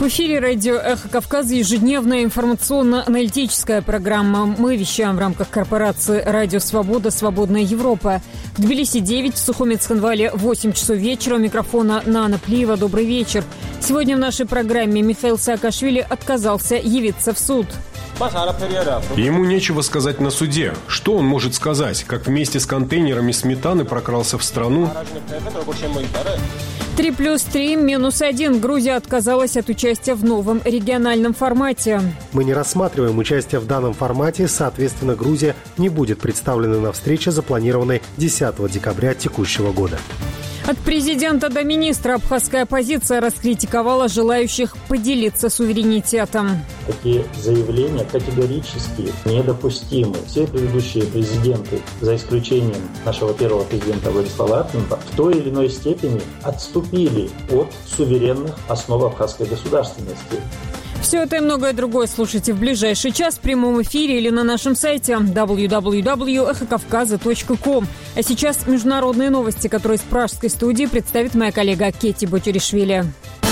В эфире радио «Эхо Кавказа» ежедневная информационно-аналитическая программа. Мы вещаем в рамках корпорации «Радио Свобода. Свободная Европа». В Тбилиси 9, в Сухуми Цхинвале 8 часов вечера. У микрофона Нана Плиева. Добрый вечер. Сегодня в нашей программе Михаил Саакашвили отказался явиться в суд. Ему нечего сказать на суде. Что он может сказать? Как вместе с контейнерами сметаны прокрался в страну? 3+3-1. Грузия отказалась от участия в новом региональном формате. Мы не рассматриваем участие в данном формате, соответственно, Грузия не будет представлена на встрече, запланированной 10 декабря текущего года. От президента до министра абхазская оппозиция раскритиковала желающих поделиться суверенитетом. Такие заявления категорически недопустимы. Все предыдущие президенты, за исключением нашего первого президента Владислава Артеменко, в той или иной степени отступили от суверенных основ абхазской государственности. Все это и многое другое слушайте в ближайший час в прямом эфире или на нашем сайте www.эхокавказа.ком. А сейчас международные новости, которые из пражской студии представит моя коллега Кетти Ботюришвили.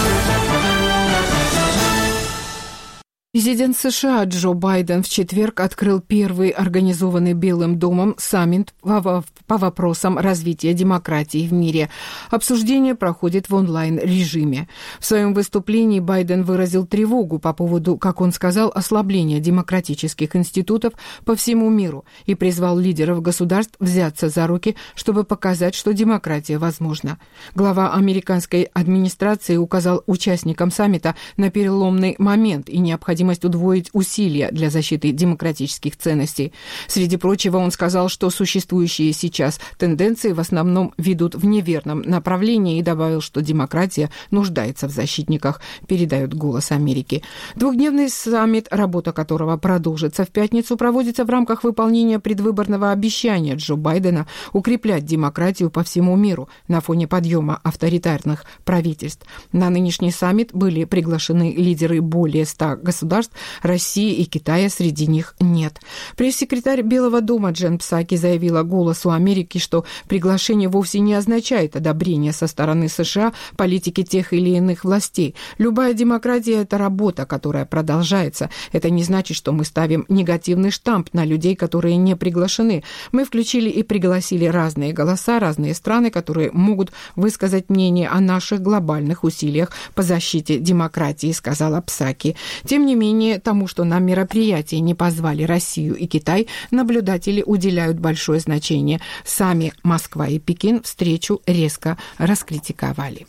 Президент США Джо Байден в четверг открыл первый организованный Белым домом саммит по вопросам развития демократии в мире. Обсуждение проходит в онлайн-режиме. В своем выступлении Байден выразил тревогу по поводу, как он сказал, ослабления демократических институтов по всему миру и призвал лидеров государств взяться за руки, чтобы показать, что демократия возможна. Глава американской администрации указал участникам саммита на переломный момент и необходимость удвоить усилия для защиты демократических ценностей. Среди прочего, он сказал, что существующие сейчас тенденции в основном ведут в неверном направлении и добавил, что демократия нуждается в защитниках, передает «Голос Америки». Двухдневный саммит, работа которого продолжится в пятницу, проводится в рамках выполнения предвыборного обещания Джо Байдена укреплять демократию по всему миру на фоне подъема авторитарных правительств. На нынешний саммит были приглашены лидеры более 100 государств, России и Китая среди них нет. Пресс-секретарь Белого дома Джен Псаки заявила «Голосу Америки», что приглашение вовсе не означает одобрение со стороны США политики тех или иных властей. Любая демократия – это работа, которая продолжается. Это не значит, что мы ставим негативный штамп на людей, которые не приглашены. Мы включили и пригласили разные голоса, разные страны, которые могут высказать мнение о наших глобальных усилиях по защите демократии, сказала Псаки. Тем не менее, тому, что на мероприятие не позвали Россию и Китай, наблюдатели уделяют большое значение. Сами Москва и Пекин встречу резко раскритиковали.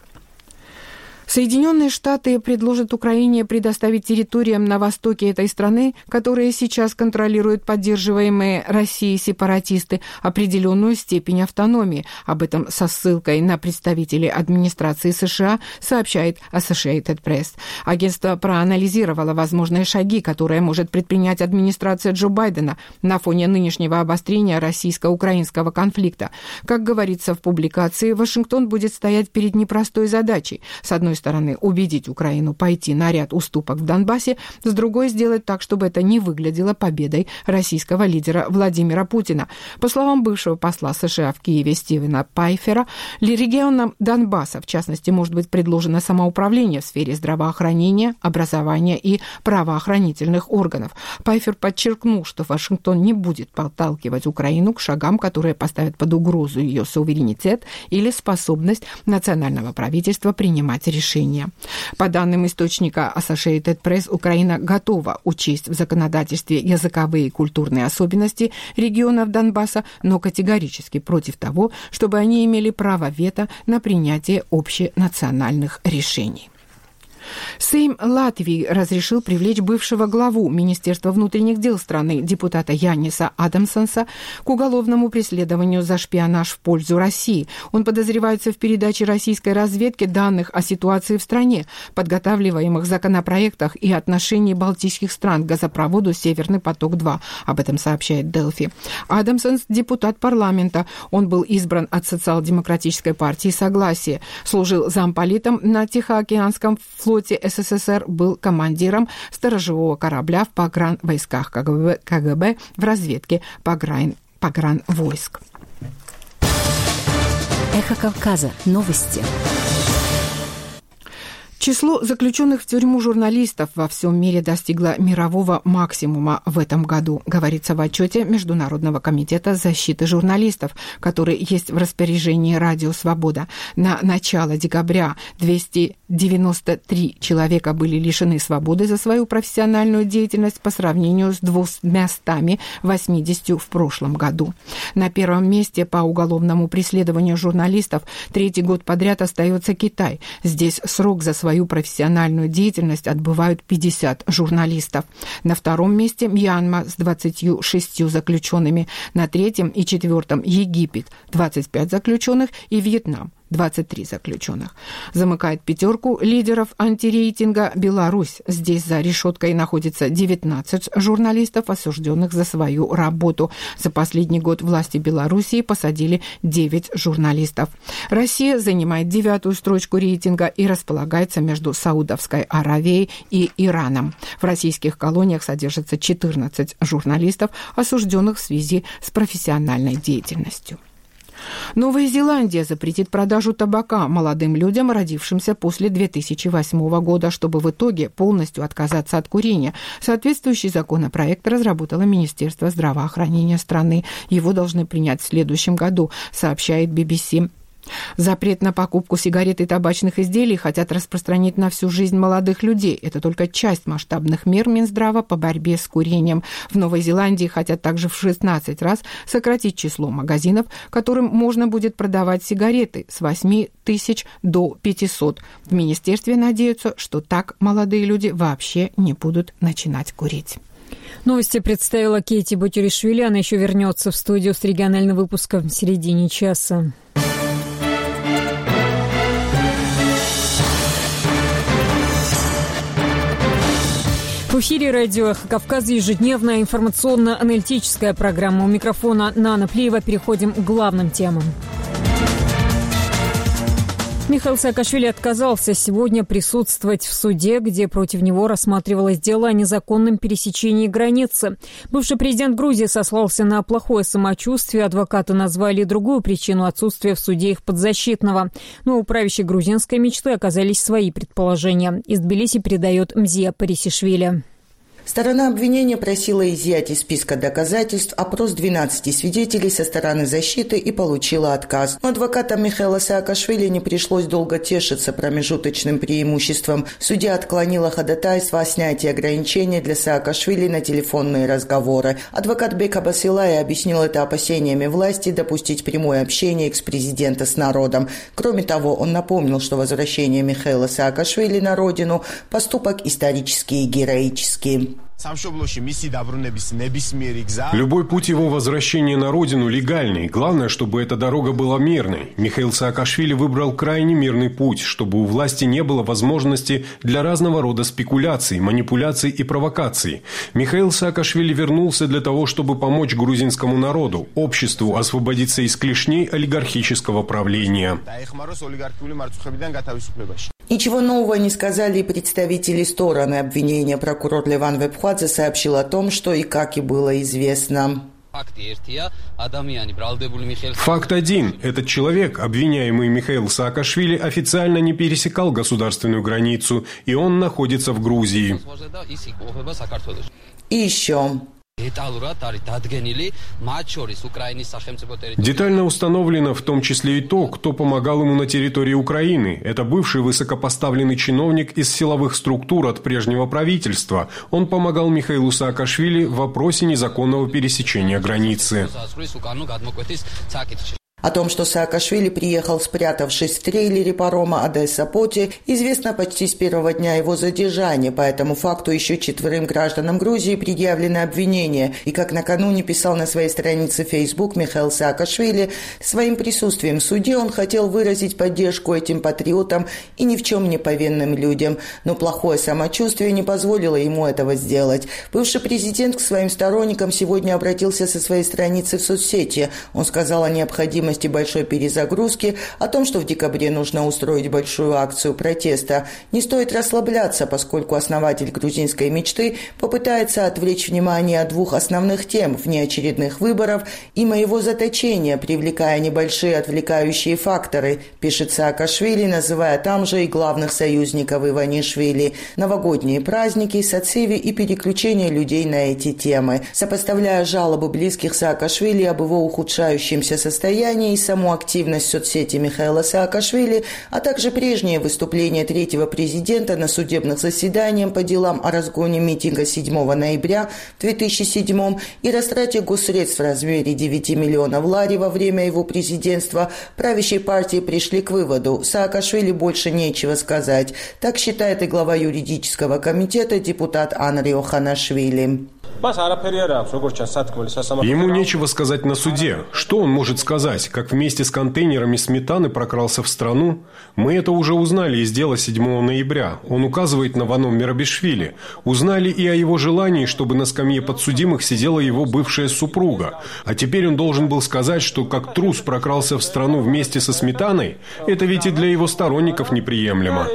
Соединенные Штаты предложат Украине предоставить территориям на востоке этой страны, которые сейчас контролируют поддерживаемые Россией сепаратисты, определенную степень автономии. Об этом со ссылкой на представителей администрации США сообщает Associated Press. Агентство проанализировало возможные шаги, которые может предпринять администрация Джо Байдена на фоне нынешнего обострения российско-украинского конфликта. Как говорится в публикации, Вашингтон будет стоять перед непростой задачей. С одной стороны, убедить Украину пойти на ряд уступок в Донбассе, с другой, сделать так, чтобы это не выглядело победой российского лидера Владимира Путина. По словам бывшего посла США в Киеве Стивена Пайфера, регионам Донбасса, в частности, может быть предложено самоуправление в сфере здравоохранения, образования и правоохранительных органов. Пайфер подчеркнул, что Вашингтон не будет подталкивать Украину к шагам, которые поставят под угрозу ее суверенитет или способность национального правительства принимать решения. По данным источника Associated Press, Украина готова учесть в законодательстве языковые и культурные особенности регионов Донбасса, но категорически против того, чтобы они имели право вето на принятие общенациональных решений. Сейм Латвии разрешил привлечь бывшего главу Министерства внутренних дел страны, депутата Яниса Адамсонса, к уголовному преследованию за шпионаж в пользу России. Он подозревается в передаче российской разведке данных о ситуации в стране, подготавливаемых законопроектах и отношении балтийских стран к газопроводу «Северный поток-2». Об этом сообщает Делфи. Адамсонс – депутат парламента. Он был избран от социал-демократической партии «Согласие». Служил замполитом на Тихоокеанском флоте СССР, был командиром сторожевого корабля в погранвойсках КГБ в разведке погранвойск. Эхо Кавказа. Новости. Число заключенных в тюрьму журналистов во всем мире достигло мирового максимума в этом году, говорится в отчете Международного комитета защиты журналистов, который есть в распоряжении «Радио Свобода». На начало декабря 293 человека были лишены свободы за свою профессиональную деятельность по сравнению с 280 в прошлом году. На первом месте по уголовному преследованию журналистов третий год подряд остается Китай. Здесь срок за свою профессиональную деятельность отбывают 50 журналистов. На втором месте Мьянма с 26 заключенными, на третьем и четвертом Египет 25 заключенных и Вьетнам 23 заключенных. Замыкает пятерку лидеров антирейтинга Беларусь. Здесь за решеткой находится 19 журналистов, осужденных за свою работу. За последний год власти Белоруссии посадили 9 журналистов. Россия занимает 9-ю строчку рейтинга и располагается между Саудовской Аравией и Ираном. В российских колониях содержится 14 журналистов, осужденных в связи с профессиональной деятельностью. Новая Зеландия запретит продажу табака молодым людям, родившимся после 2008 года, чтобы в итоге полностью отказаться от курения. Соответствующий законопроект разработало Министерство здравоохранения страны. Его должны принять в следующем году, сообщает BBC. Запрет на покупку сигарет и табачных изделий хотят распространить на всю жизнь молодых людей. Это только часть масштабных мер Минздрава по борьбе с курением. В Новой Зеландии хотят также в 16 раз сократить число магазинов, которым можно будет продавать сигареты, с 8 тысяч до 500. В министерстве надеются, что так молодые люди вообще не будут начинать курить. Новости представила Кейти Батюришвили. Она еще вернется в студию с региональным выпуском в середине часа. В эфире радио «Эхо Кавказа» ежедневная информационно-аналитическая программа. У микрофона Нана Плиева. Переходим к главным темам. Михаил Саакашвили отказался сегодня присутствовать в суде, где против него рассматривалось дело о незаконном пересечении границы. Бывший президент Грузии сослался на плохое самочувствие. Адвокаты назвали другую причину отсутствия в суде их подзащитного. Но у правящей грузинской мечты оказались свои предположения. Из Тбилиси передает Мзия Парисишвили. Сторона обвинения просила изъять из списка доказательств опрос 12 свидетелей со стороны защиты и получила отказ. Но адвокатам Михаила Саакашвили не пришлось долго тешиться промежуточным преимуществом. Судья отклонила ходатайство о снятии ограничений для Саакашвили на телефонные разговоры. Адвокат Бека Басилай объяснил это опасениями власти допустить прямое общение экс-президента с народом. Кроме того, он напомнил, что возвращение Михаила Саакашвили на родину – поступок исторический и героический. Любой путь его возвращения на родину легальный. Главное, чтобы эта дорога была мирной. Михаил Саакашвили выбрал крайне мирный путь, чтобы у власти не было возможности для разного рода спекуляций, манипуляций и провокаций. Михаил Саакашвили вернулся для того, чтобы помочь грузинскому народу, обществу освободиться из клешней олигархического правления. Ничего нового не сказали и представители стороны обвинения. Прокурор Леван Вебхвадзе сообщил о том, что и как и было известно. Факт один. Этот человек, обвиняемый Михаил Саакашвили, официально не пересекал государственную границу, и он находится в Грузии. И еще. Детально установлено в том числе и то, кто помогал ему на территории Украины. Это бывший высокопоставленный чиновник из силовых структур от прежнего правительства. Он помогал Михаилу Саакашвили в вопросе незаконного пересечения границы. О том, что Саакашвили приехал, спрятавшись в трейлере парома Одесса-Поти, известно почти с первого дня его задержания. По этому факту еще 4 гражданам Грузии предъявлены обвинения. И, как накануне писал на своей странице Facebook Михаил Саакашвили, своим присутствием в суде он хотел выразить поддержку этим патриотам и ни в чем не повинным людям. Но плохое самочувствие не позволило ему этого сделать. Бывший президент к своим сторонникам сегодня обратился со своей страницы в соцсети. Он сказал о необходимости возможности большой перезагрузки, о том, что в декабре нужно устроить большую акцию протеста, не стоит расслабляться, поскольку основатель грузинской мечты попытается отвлечь внимание от двух основных тем – внеочередных выборов и моего заточения, привлекая небольшие отвлекающие факторы, пишет Саакашвили, называя там же и главных союзников Иванишвили, новогодние праздники, сациви и переключение людей на эти темы. Сопоставляя жалобы близких Саакашвили об его ухудшающемся состоянии и саму активность в соцсети Михаила Саакашвили, а также прежние выступления третьего президента на судебных заседаниях по делам о разгоне митинга 7 ноября в 2007 и растрате госсредств в размере 9 миллионов лари во время его президентства, правящей партии пришли к выводу – Саакашвили больше нечего сказать. Так считает и глава юридического комитета депутат Анри Оханашвили. Ему нечего сказать на суде. Что он может сказать? Как вместе с контейнерами сметаны прокрался в страну? Мы это уже узнали из дела 7 ноября. Он указывает на Вано Мерабишвили. Узнали и о его желании, чтобы на скамье подсудимых сидела его бывшая супруга. А теперь он должен был сказать, что как трус прокрался в страну вместе со сметаной? Это ведь и для его сторонников неприемлемо.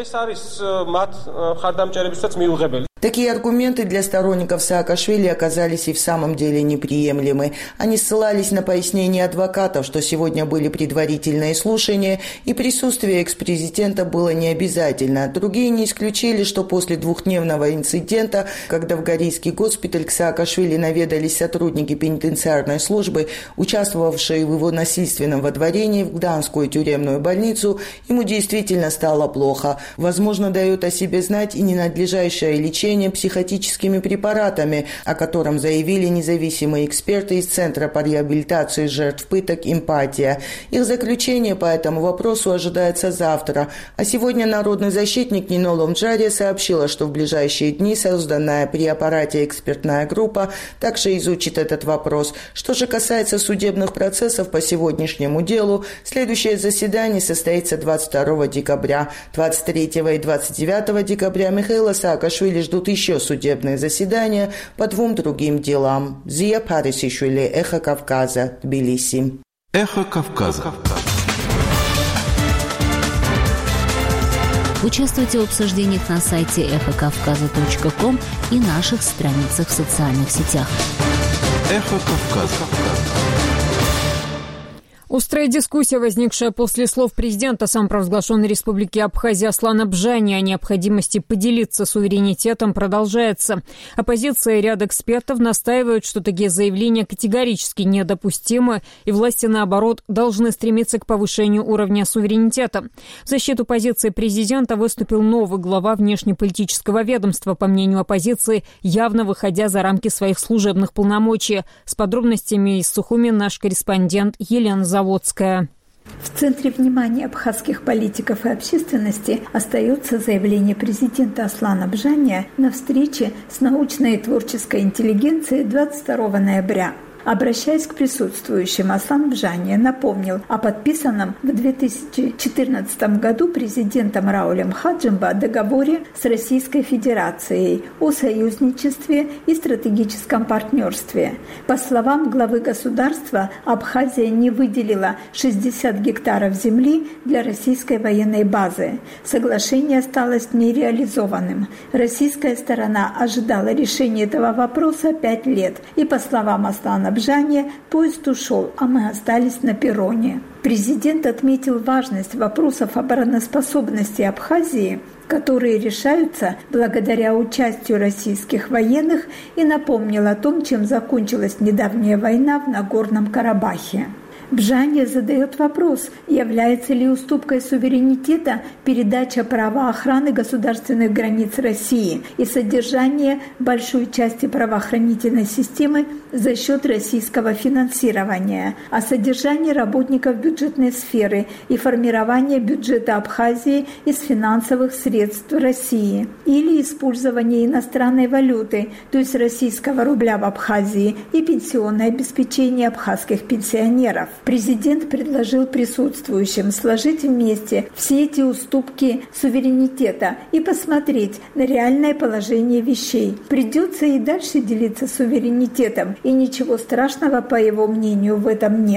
Такие аргументы для сторонников Саакашвили оказались и в самом деле неприемлемы. Они ссылались на пояснение адвокатов, что сегодня были предварительные слушания, и присутствие экс-президента было необязательно. Другие не исключили, что после двухдневного инцидента, когда в Горийский госпиталь к Саакашвили наведались сотрудники пенитенциарной службы, участвовавшие в его насильственном водворении в Гданскую тюремную больницу, ему действительно стало плохо. Возможно, дает о себе знать и ненадлежащее лечение психотическими препаратами, о котором заявили независимые эксперты из Центра по реабилитации жертв пыток «Эмпатия». Их заключение по этому вопросу ожидается завтра. А сегодня народный защитник Нино Ломджария сообщила, что в ближайшие дни созданная при аппарате экспертная группа также изучит этот вопрос. Что же касается судебных процессов по сегодняшнему делу, следующее заседание состоится 22 декабря. 23 и 29 декабря Михаила Саакашвили ждут еще судебные заседания по двум другим делам. Зия Парисишвили, Эхо Кавказа, Тбилиси. Эхо Кавказа. Участвуйте в обсуждениях на сайте эхокавказа.ком и наших страницах в социальных сетях. Эхо Кавказа. Острая дискуссия, возникшая после слов президента самопровозглашенной республики Абхазия Аслана Бжани о необходимости поделиться суверенитетом, продолжается. Оппозиция и ряд экспертов настаивают, что такие заявления категорически недопустимы, и власти, наоборот, должны стремиться к повышению уровня суверенитета. В защиту позиции президента выступил новый глава внешнеполитического ведомства, по мнению оппозиции, явно выходя за рамки своих служебных полномочий. С подробностями из Сухуми наш корреспондент Елена Заводская. В центре внимания абхазских политиков и общественности остается заявление президента Аслана Бжания на встрече с научной и творческой интеллигенцией 22 ноября. Обращаясь к присутствующим, Аслан Бжания напомнил о подписанном в 2014 году президентом Раулем Хаджимба договоре с Российской Федерацией о союзничестве и стратегическом партнерстве. По словам главы государства, Абхазия не выделила 60 гектаров земли для российской военной базы. Соглашение осталось нереализованным. Российская сторона ожидала решения этого вопроса 5 лет, и, по словам Аслана Бжания, поезд ушел, а мы остались на перроне. Президент отметил важность вопросов обороноспособности Абхазии, которые решаются благодаря участию российских военных, и напомнил о том, чем закончилась недавняя война в Нагорном Карабахе. Бжания задает вопрос, является ли уступкой суверенитета передача права охраны государственных границ России и содержание большой части правоохранительной системы за счет российского финансирования, а содержание работников бюджетной сферы и формирование бюджета Абхазии из финансовых средств России или использование иностранной валюты, то есть российского рубля в Абхазии, и пенсионное обеспечение абхазских пенсионеров. Президент предложил присутствующим сложить вместе все эти уступки суверенитета и посмотреть на реальное положение вещей. Придется и дальше делиться суверенитетом, и ничего страшного, по его мнению, в этом нет.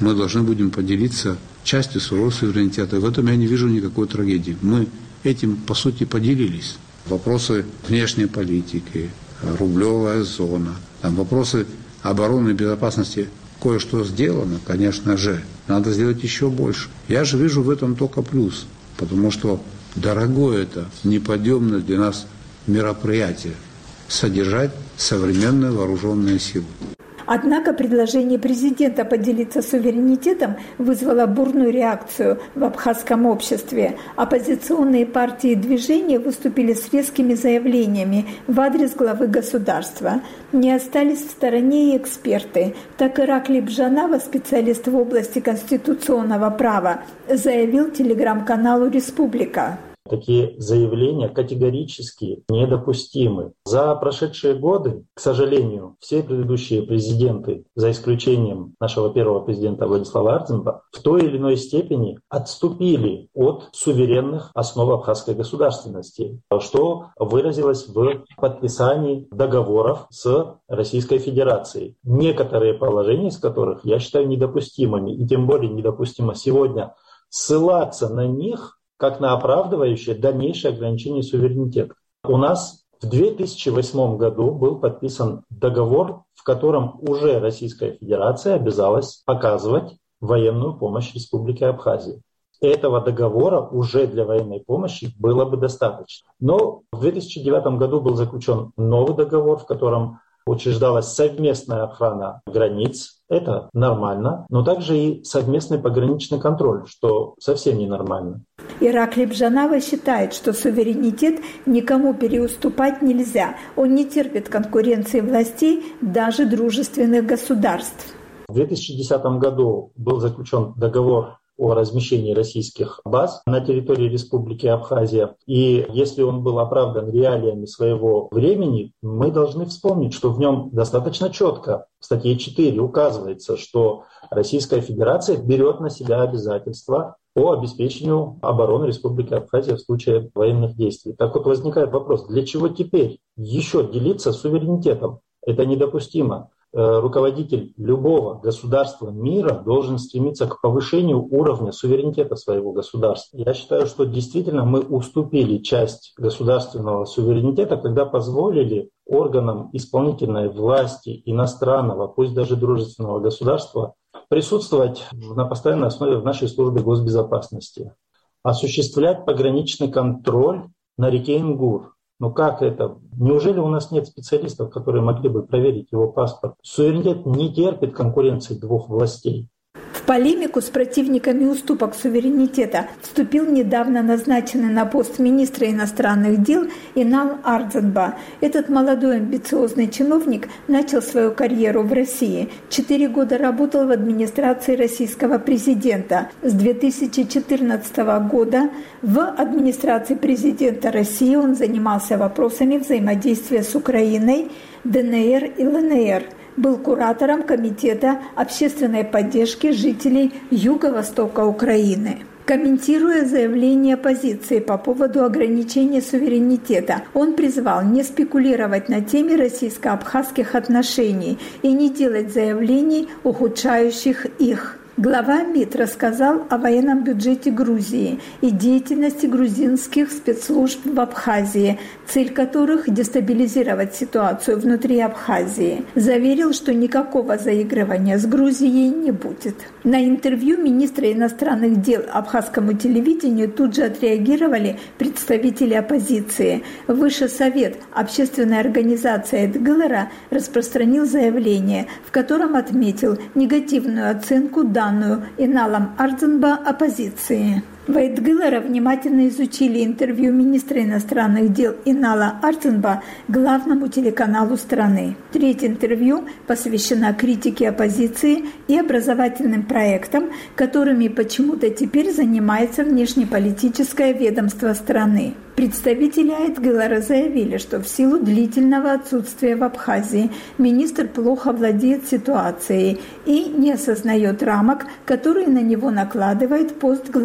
мы должны будем поделиться частью своего суверенитета. В этом я не вижу никакой трагедии. Мы этим, по сути, поделились. Вопросы внешней политики, рублевая зона, вопросы обороны и безопасности. Кое-что сделано, конечно же. Надо сделать еще больше. Я же вижу в этом только плюс, потому что дорогое это, неподъемное для нас мероприятие – содержать современные вооруженные силы. Однако предложение президента поделиться суверенитетом вызвало бурную реакцию в абхазском обществе. Оппозиционные партии и движения выступили с резкими заявлениями в адрес главы государства. Не остались в стороне и эксперты. Так Ираклий Бжанава, специалист в области конституционного права, заявил телеграм-каналу «Республика». Такие заявления категорически недопустимы. За прошедшие годы, к сожалению, все предыдущие президенты, за исключением нашего первого президента Владислава Ардзинба, в той или иной степени отступили от суверенных основ абхазской государственности, что выразилось в подписании договоров с Российской Федерацией. Некоторые положения из которых я считаю недопустимыми, и тем более недопустимо сегодня ссылаться на них как на оправдывающее дальнейшее ограничение суверенитета. У нас в 2008 году был подписан договор, в котором уже Российская Федерация обязалась оказывать военную помощь Республике Абхазия. Этого договора уже для военной помощи было бы достаточно. Но в 2009 году был заключен новый договор, в котором учреждалась совместная охрана границ. Это нормально, но также и совместный пограничный контроль, что совсем ненормально. Ираклий Бжанава считает, что суверенитет никому переуступать нельзя. Он не терпит конкуренции властей, даже дружественных государств. В 2010 году был заключен договор о размещении российских баз на территории Республики Абхазия. И если он был оправдан реалиями своего времени, мы должны вспомнить, что в нем достаточно четко в статье 4 указывается, что Российская Федерация берет на себя обязательства по обеспечению обороны Республики Абхазия в случае военных действий. Так вот возникает вопрос, для чего теперь еще делиться суверенитетом? Это недопустимо. Руководитель любого государства мира должен стремиться к повышению уровня суверенитета своего государства. Я считаю, что действительно мы уступили часть государственного суверенитета, когда позволили органам исполнительной власти иностранного, пусть даже дружественного государства, присутствовать на постоянной основе в нашей службе госбезопасности, осуществлять пограничный контроль на реке Ингур. Ну как это? Неужели у нас нет специалистов, которые могли бы проверить его паспорт? Суверенитет не терпит конкуренции двух властей. В полемику с противниками уступок суверенитета вступил недавно назначенный на пост министра иностранных дел Инал Ардзинба. Этот молодой амбициозный чиновник начал свою карьеру в России. 4 года работал в администрации российского президента. С 2014 года в администрации президента России он занимался вопросами взаимодействия с Украиной, ДНР и ЛНР. Был куратором Комитета общественной поддержки жителей Юго-Востока Украины. Комментируя заявление оппозиции по поводу ограничения суверенитета, он призвал не спекулировать на теме российско-абхазских отношений и не делать заявлений, ухудшающих их. Глава МИД рассказал о военном бюджете Грузии и деятельности грузинских спецслужб в Абхазии, цель которых – дестабилизировать ситуацию внутри Абхазии. Заверил, что никакого заигрывания с Грузией не будет. На интервью министра иностранных дел абхазскому телевидению тут же отреагировали представители оппозиции. Высший совет общественной организации Эдгылара распространил заявление, в котором отметил негативную оценку данную Иналом Ардзинба оппозиции. В Эдгылара внимательно изучили интервью министра иностранных дел Инала Ардзинба главному телеканалу страны. Третье интервью посвящено критике оппозиции и образовательным проектам, которыми почему-то теперь занимается внешнеполитическое ведомство страны. Представители Эдгылара заявили, что в силу длительного отсутствия в Абхазии министр плохо владеет ситуацией и не осознает рамок, которые на него накладывает пост главы МИД.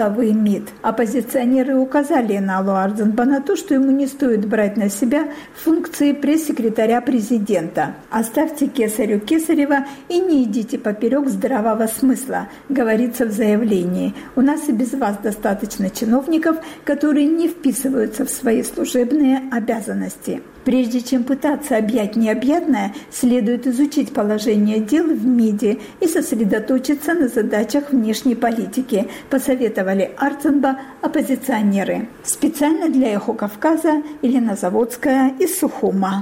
МИД. Оппозиционеры указали Иналу Арзанба на то, что ему не стоит брать на себя функции пресс-секретаря президента. «Оставьте Кесарю Кесарева и не идите поперек здравого смысла», говорится в заявлении. «У нас и без вас достаточно чиновников, которые не вписываются в свои служебные обязанности». Прежде чем пытаться объять необъятное, следует изучить положение дел в МИДе и сосредоточиться на задачах внешней политики, посоветовали Арзанба оппозиционеры. Специально для «Эхо Кавказа» Елена Заводская из Сухума.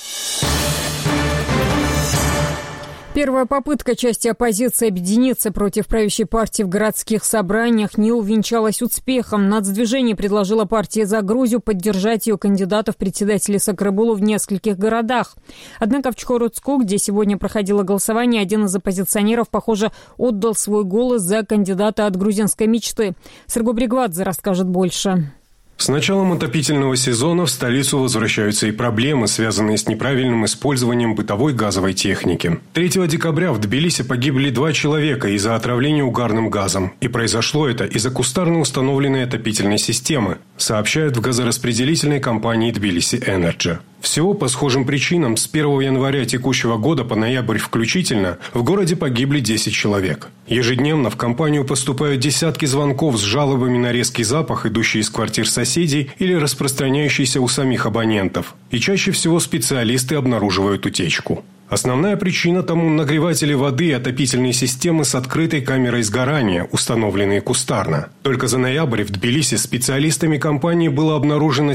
Первая попытка части оппозиции объединиться против правящей партии в городских собраниях не увенчалась успехом. Нацдвижение предложило партии «За Грузию» поддержать ее кандидата в председатели Сакрабулу в нескольких городах. Однако в Чхородску, где сегодня проходило голосование, один из оппозиционеров, похоже, отдал свой голос за кандидата от грузинской мечты. Серго Бригвадзе расскажет больше. С началом отопительного сезона в столицу возвращаются и проблемы, связанные с неправильным использованием бытовой газовой техники. 3 декабря в Тбилиси погибли 2 человека из-за отравления угарным газом. И произошло это из-за кустарно установленной отопительной системы, сообщают в газораспределительной компании Тбилиси Энерджи. Всего по схожим причинам с 1 января текущего года по ноябрь включительно в городе погибли 10 человек. Ежедневно в компанию поступают десятки звонков с жалобами на резкий запах, идущий из квартир соседей или распространяющийся у самих абонентов. И чаще всего специалисты обнаруживают утечку. Основная причина тому – нагреватели воды и отопительные системы с открытой камерой сгорания, установленные кустарно. Только за ноябрь в Тбилиси специалистами компании было обнаружено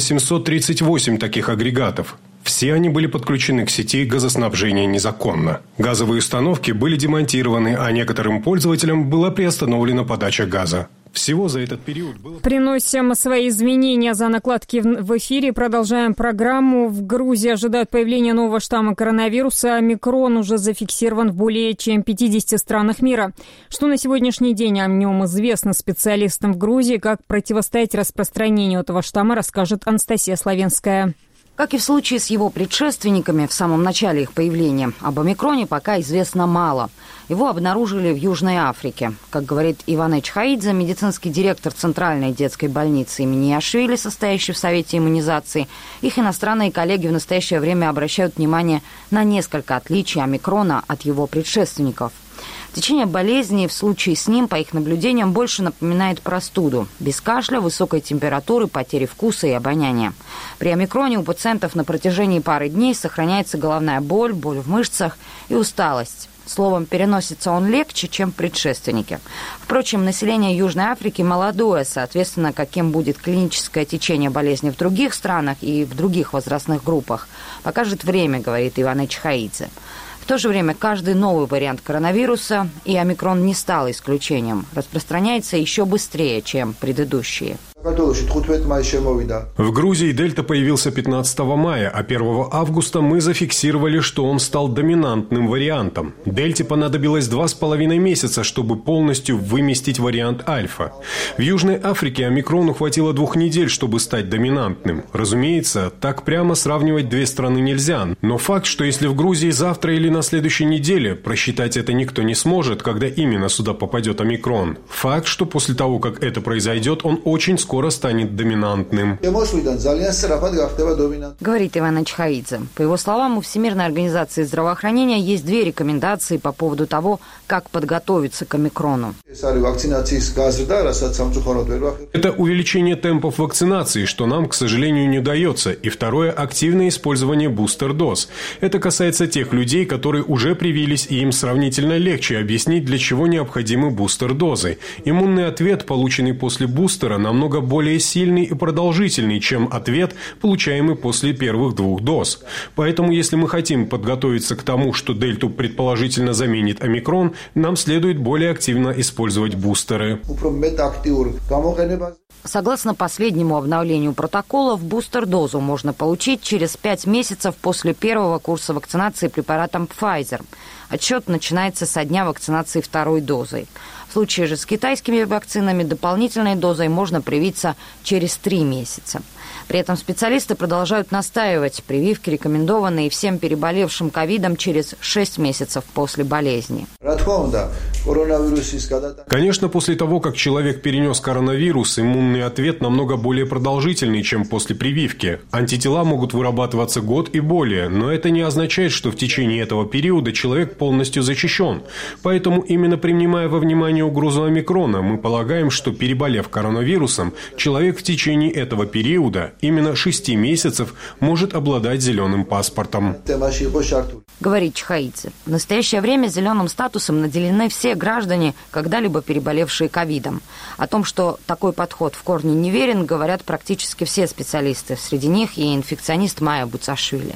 738 таких агрегатов. Все они были подключены к сети газоснабжения незаконно. Газовые установки были демонтированы, а некоторым пользователям была приостановлена подача газа. Всего за этот период было... Приносим свои извинения за накладки в эфире. Продолжаем программу. В Грузии ожидают появления нового штамма коронавируса. Омикрон уже зафиксирован в более чем 50 странах мира. Что на сегодняшний день о нем известно специалистам в Грузии, как противостоять распространению этого штамма, расскажет Анастасия Славенская. Как и в случае с его предшественниками в самом начале их появления, об омикроне пока известно мало. Его обнаружили в Южной Африке. Как говорит Иване Чхаидзе, медицинский директор Центральной детской больницы имени Яшвили, состоящий в Совете иммунизации, их иностранные коллеги в настоящее время обращают внимание на несколько отличий омикрона от его предшественников. Течение болезни в случае с ним, по их наблюдениям, больше напоминает простуду. Без кашля, высокой температуры, потери вкуса и обоняния. При омикроне у пациентов на протяжении пары дней сохраняется головная боль, боль в мышцах и усталость. Словом, переносится он легче, чем предшественники. Впрочем, население Южной Африки молодое, соответственно, каким будет клиническое течение болезни в других странах и в других возрастных группах, покажет время, говорит Иване Чхаидзе. В то же время каждый новый вариант коронавируса, и омикрон не стал исключением, распространяется еще быстрее, чем предыдущие. В Грузии дельта появился 15 мая, а 1 августа мы зафиксировали, что он стал доминантным вариантом. Дельте понадобилось 2,5 месяца, чтобы полностью выместить вариант альфа. В Южной Африке омикрону хватило 2 недель, чтобы стать доминантным. Разумеется, так прямо сравнивать 2 страны нельзя. Но факт, что если в Грузии завтра или на следующей неделе, просчитать это никто не сможет, когда именно сюда попадет омикрон. Факт, что после того, как это произойдет, он очень скоро станет доминантным. Говорит Иван Чхаидзе. По его словам, у Всемирной организации здравоохранения есть 2 рекомендации по поводу того, как подготовиться к омикрону. Это увеличение темпов вакцинации, что нам, к сожалению, не удается. И второе – активное использование бустер-доз. Это касается тех людей, которые уже привились, и им сравнительно легче объяснить, для чего необходимы бустер-дозы. Иммунный ответ, полученный после бустера, намного более сильный и продолжительный, чем ответ, получаемый после первых 2 доз. Поэтому, если мы хотим подготовиться к тому, что дельту предположительно заменит омикрон, нам следует более активно использовать бустеры. Согласно последнему обновлению протоколов, бустер-дозу можно получить через 5 месяцев после первого курса вакцинации препаратом Pfizer. Отсчет начинается со дня вакцинации 2-й дозой. В случае же с китайскими вакцинами дополнительной дозой можно привиться через 3 месяца. При этом специалисты продолжают настаивать, прививки рекомендованы и всем переболевшим ковидом через 6 месяцев после болезни. Конечно, после того, как человек перенес коронавирус, иммунный ответ намного более продолжительный, чем после прививки. Антитела могут вырабатываться год и более, но это не означает, что в течение этого периода человек полностью защищен. Поэтому, именно принимая во внимание угрозу омикрона, мы полагаем, что, переболев коронавирусом, человек в течение этого периода, именно 6 месяцев, может обладать зеленым паспортом. Говорит Чхаидзе. В настоящее время зеленым статусом наделены все граждане, когда-либо переболевшие ковидом. О том, что такой подход в корне неверен, говорят практически все специалисты. Среди них и инфекционист Майя Буцашвили.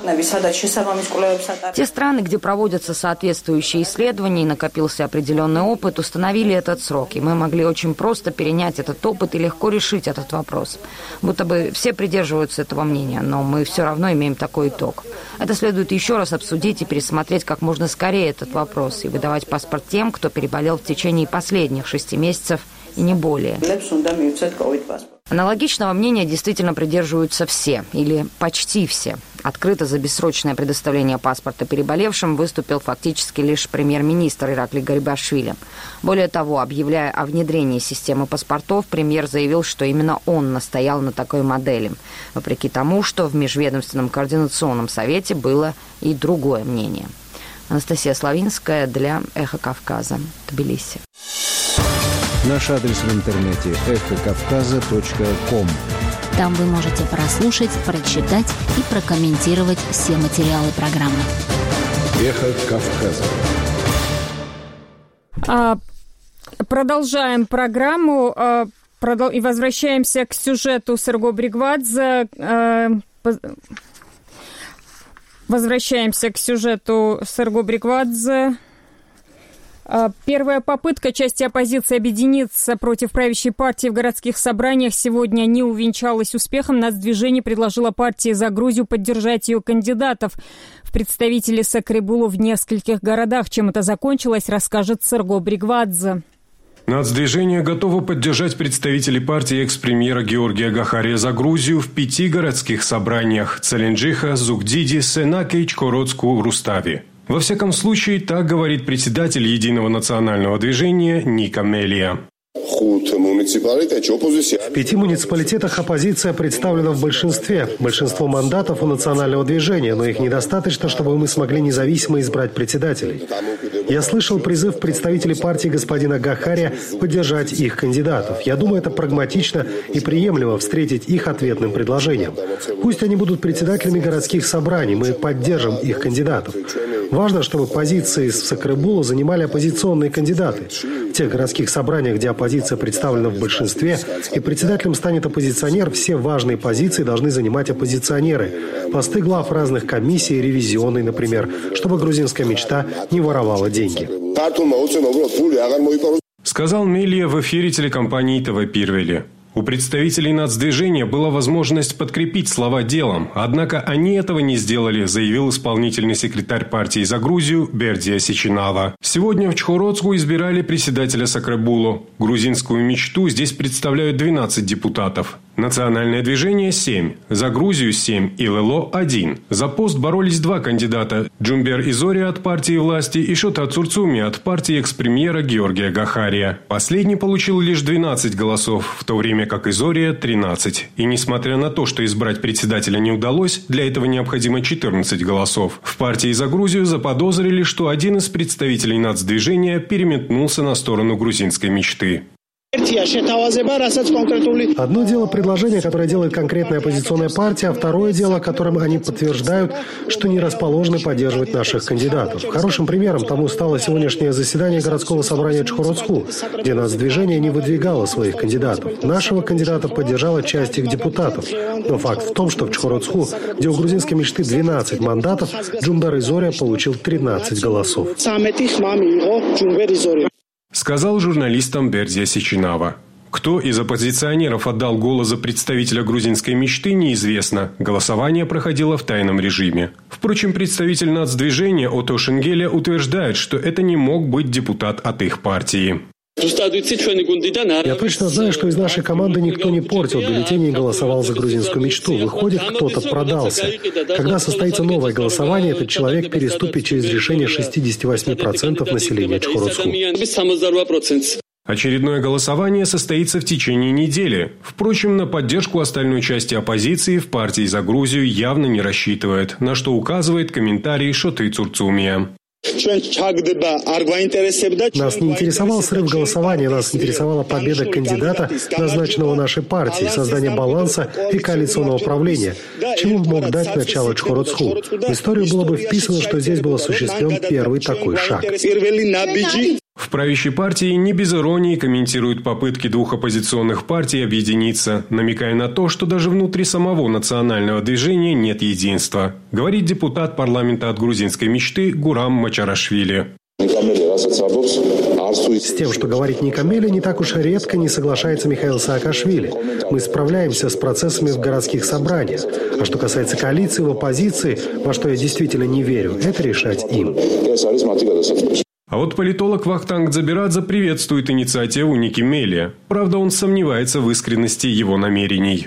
Те страны, где проводятся соответствующие исследования и накопился определенный опыт, установили этот срок. И мы могли очень просто перенять этот опыт и легко решить этот вопрос. Будто бы все придерживаются этого мнения, но мы все равно имеем такой итог. Это следует еще раз обсудить и пересмотреть как можно скорее этот вопрос и выдавать паспорт тем, кто переболел в течение последних 6 месяцев и не более. Аналогичного мнения действительно придерживаются все, или почти все. Открыто за бессрочное предоставление паспорта переболевшим выступил фактически лишь премьер-министр Ираклий Гарибашвили. Более того, объявляя о внедрении системы паспортов, премьер заявил, что именно он настоял на такой модели, вопреки тому, что в Межведомственном координационном совете было и другое мнение. Анастасия Славинская для «Эхо Кавказа», Тбилиси. Наш адрес в интернете эхокавказа.ком. Там вы можете прослушать, прочитать и прокомментировать все материалы программы. Эхо Кавказа. Продолжаем программу и возвращаемся к сюжету Серго Бригвадзе. Первая попытка части оппозиции объединиться против правящей партии в городских собраниях сегодня не увенчалась успехом. Нацдвижение предложило партии «За Грузию» поддержать ее кандидатов в представители Сакребулу в нескольких городах. Чем это закончилось, расскажет Серго Бригвадзе. Нацдвижение готово поддержать представителей партии экс-премьера Георгия Гахария «За Грузию» в 5 городских собраниях – Целенджиха, Зугдиди, Сенаке, Чкородску, Рустави. Во всяком случае, так говорит председатель Единого национального движения Ника Мелия. В 5 муниципалитетах оппозиция представлена в большинстве. Большинство мандатов у национального движения, но их недостаточно, чтобы мы смогли независимо избрать председателей. Я слышал призыв представителей партии господина Гахария поддержать их кандидатов. Я думаю, это прагматично и приемлемо встретить их ответным предложением. Пусть они будут председателями городских собраний, мы поддержим их кандидатов. Важно, чтобы позиции в Сакребулу занимали оппозиционные кандидаты. В тех городских собраниях, где оппозиция представлена в большинстве, и председателем станет оппозиционер, все важные позиции должны занимать оппозиционеры. Посты глав разных комиссий, ревизионной, например, чтобы грузинская мечта не воровала деньги. Сказал Мелия в эфире телекомпании ТВ Пирвели. У представителей нацдвижения была возможность подкрепить слова делом, однако они этого не сделали, заявил исполнительный секретарь партии «За Грузию» Бердия Сичинава. Сегодня в Чхородску избирали председателя Сакребулу. Грузинскую мечту здесь представляют 12 депутатов. Национальное движение – 7, «За Грузию» – 7 и ЛЛО – 1. За пост боролись 2 кандидата – Джумбер Изория от партии власти и Шота Цурцуми от партии экс-премьера Георгия Гахария. Последний получил лишь 12 голосов, в то время как Изория – 13. И несмотря на то, что избрать председателя не удалось, для этого необходимо 14 голосов. В партии «За Грузию» заподозрили, что один из представителей нацдвижения переметнулся на сторону грузинской мечты. Одно дело предложение, которое делает конкретная оппозиционная партия, а второе дело, которым они подтверждают, что не расположены поддерживать наших кандидатов. Хорошим примером тому стало сегодняшнее заседание городского собрания Чхородску, где нацдвижение не выдвигало своих кандидатов. Нашего кандидата поддержала часть их депутатов. Но факт в том, что в Чхородску, где у грузинской мечты 12 мандатов, Джумбер Изория получил 13 голосов. Сказал журналистам Бердия Сичинава. Кто из оппозиционеров отдал голос за представителя грузинской мечты, неизвестно. Голосование проходило в тайном режиме. Впрочем, представитель нацдвижения Ото Шенгеля утверждает, что это не мог быть депутат от их партии. Я точно знаю, что из нашей команды никто не портил бюллетени и голосовал за грузинскую мечту. Выходит, кто-то продался. Когда состоится новое голосование, этот человек переступит через решение 68% населения Чхородсху. Очередное голосование состоится в течение недели. Впрочем, на поддержку остальной части оппозиции в партии «За Грузию» явно не рассчитывает, на что указывает комментарий Шоты Цурцумия. Нас не интересовал срыв голосования, нас интересовала победа кандидата, назначенного нашей партией, создание баланса и коалиционного правления, чему мог дать начало Чхородсху. В историю было бы вписано, что здесь был осуществлен первый такой шаг. В правящей партии не без иронии комментируют попытки двух оппозиционных партий объединиться, намекая на то, что даже внутри самого национального движения нет единства, говорит депутат парламента от грузинской мечты Гурам Мачарашвили. С тем, что говорит Никамеля, не так уж и редко не соглашается Михаил Саакашвили. Мы справляемся с процессами в городских собраниях. А что касается коалиции в оппозиции, во что я действительно не верю, это решать им. А вот политолог Вахтанг Дзабирадзе приветствует инициативу Никамеля. Правда, он сомневается в искренности его намерений.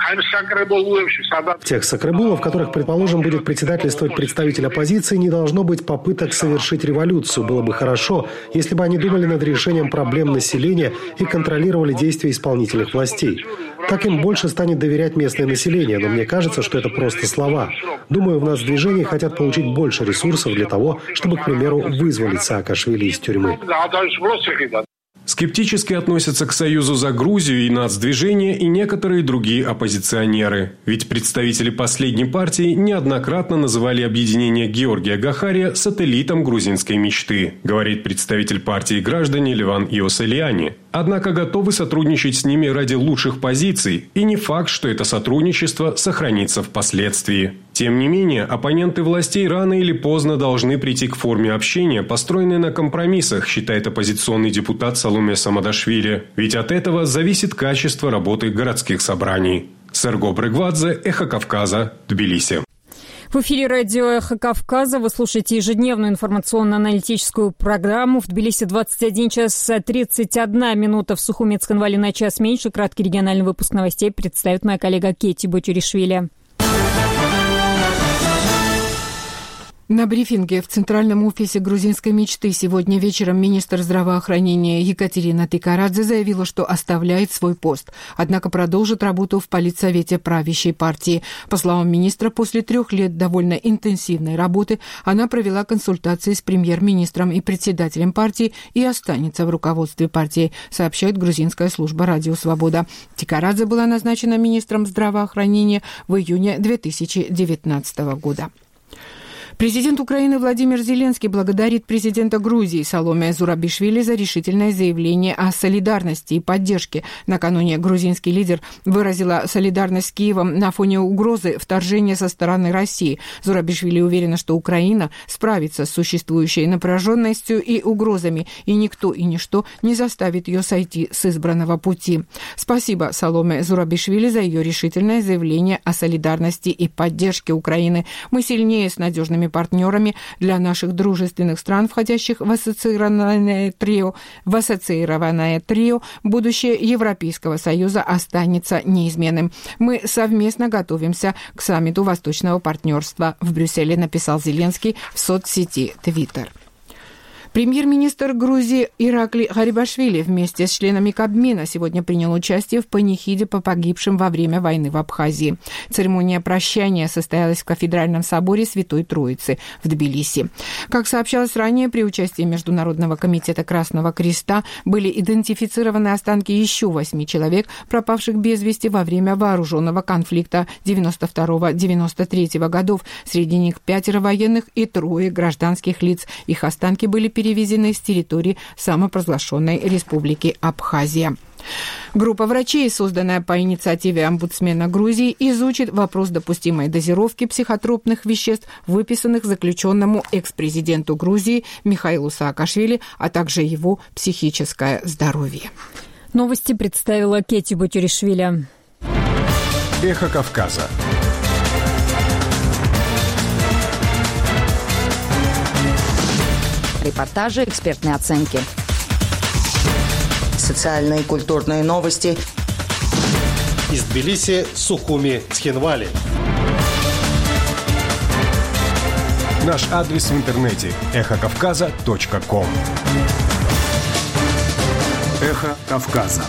В тех Сакрабулах, в которых, предположим, будет председательствовать представитель оппозиции, не должно быть попыток совершить революцию. Было бы хорошо, если бы они думали над решением проблем населения и контролировали действия исполнительных властей. Так им больше станет доверять местное население, но мне кажется, что это просто слова. Думаю, в нас в движении хотят получить больше ресурсов для того, чтобы, к примеру, вызволить Саакашвили из тюрьмы. Скептически относятся к Союзу за Грузию и нацдвижение и некоторые другие оппозиционеры. Ведь представители последней партии неоднократно называли объединение Георгия Гахария сателлитом грузинской мечты, говорит представитель партии граждане Леван Иосельяни. Однако готовы сотрудничать с ними ради лучших позиций, и не факт, что это сотрудничество сохранится впоследствии. Тем не менее, оппоненты властей рано или поздно должны прийти к форме общения, построенной на компромиссах, считает оппозиционный депутат Саломе Самадашвили. Ведь от этого зависит качество работы городских собраний. Серго Брыгвадзе, Эхо Кавказа, Тбилиси. В эфире радио «Эхо Кавказа». Вы слушаете ежедневную информационно-аналитическую программу. В Тбилиси 21 час 31 минута. В Сухуми и Цхинвале на час меньше. Краткий региональный выпуск новостей представит моя коллега Кетти Бочуришвили. На брифинге в Центральном офисе грузинской мечты сегодня вечером министр здравоохранения Екатерина Тикарадзе заявила, что оставляет свой пост, однако продолжит работу в политсовете правящей партии. По словам министра, после 3 лет довольно интенсивной работы она провела консультации с премьер-министром и председателем партии и останется в руководстве партии, сообщает грузинская служба «Радио Свобода». Тикарадзе была назначена министром здравоохранения в июне 2019 года. Президент Украины Владимир Зеленский благодарит президента Грузии Саломе Зурабишвили за решительное заявление о солидарности и поддержке. Накануне грузинский лидер выразила солидарность с Киевом на фоне угрозы вторжения со стороны России. Зурабишвили уверена, что Украина справится с существующей напряженностью и угрозами, и никто и ничто не заставит ее сойти с избранного пути. Спасибо Саломе Зурабишвили за ее решительное заявление о солидарности и поддержке Украины. Мы сильнее с надежными партнерами для наших дружественных стран, входящих в ассоциированное трио. Будущее Европейского Союза останется неизменным. Мы совместно готовимся к саммиту Восточного партнерства в Брюсселе, написал Зеленский в соцсети Twitter. Премьер-министр Грузии Иракли Гарибашвили вместе с членами Кабмина сегодня принял участие в панихиде по погибшим во время войны в Абхазии. Церемония прощания состоялась в кафедральном соборе Святой Троицы в Тбилиси. Как сообщалось ранее, при участии Международного комитета Красного Креста были идентифицированы останки еще 8 человек, пропавших без вести во время вооруженного конфликта 92-93 годов. Среди них 5 военных и 3 гражданских лиц. Их останки были перевезены с территории самопровозглашенной республики Абхазия. Группа врачей, созданная по инициативе омбудсмена Грузии, изучит вопрос допустимой дозировки психотропных веществ, выписанных заключенному экс-президенту Грузии Михаилу Саакашвили, а также его психическое здоровье. Новости представила Кетти Бочуришвили. Эхо Кавказа. Репортажи, экспертные оценки. Социальные и культурные новости. Из Тбилиси, Сухуми, Цхинвали. Наш адрес в интернете – эхокавказа.ком. Эхо Кавказа.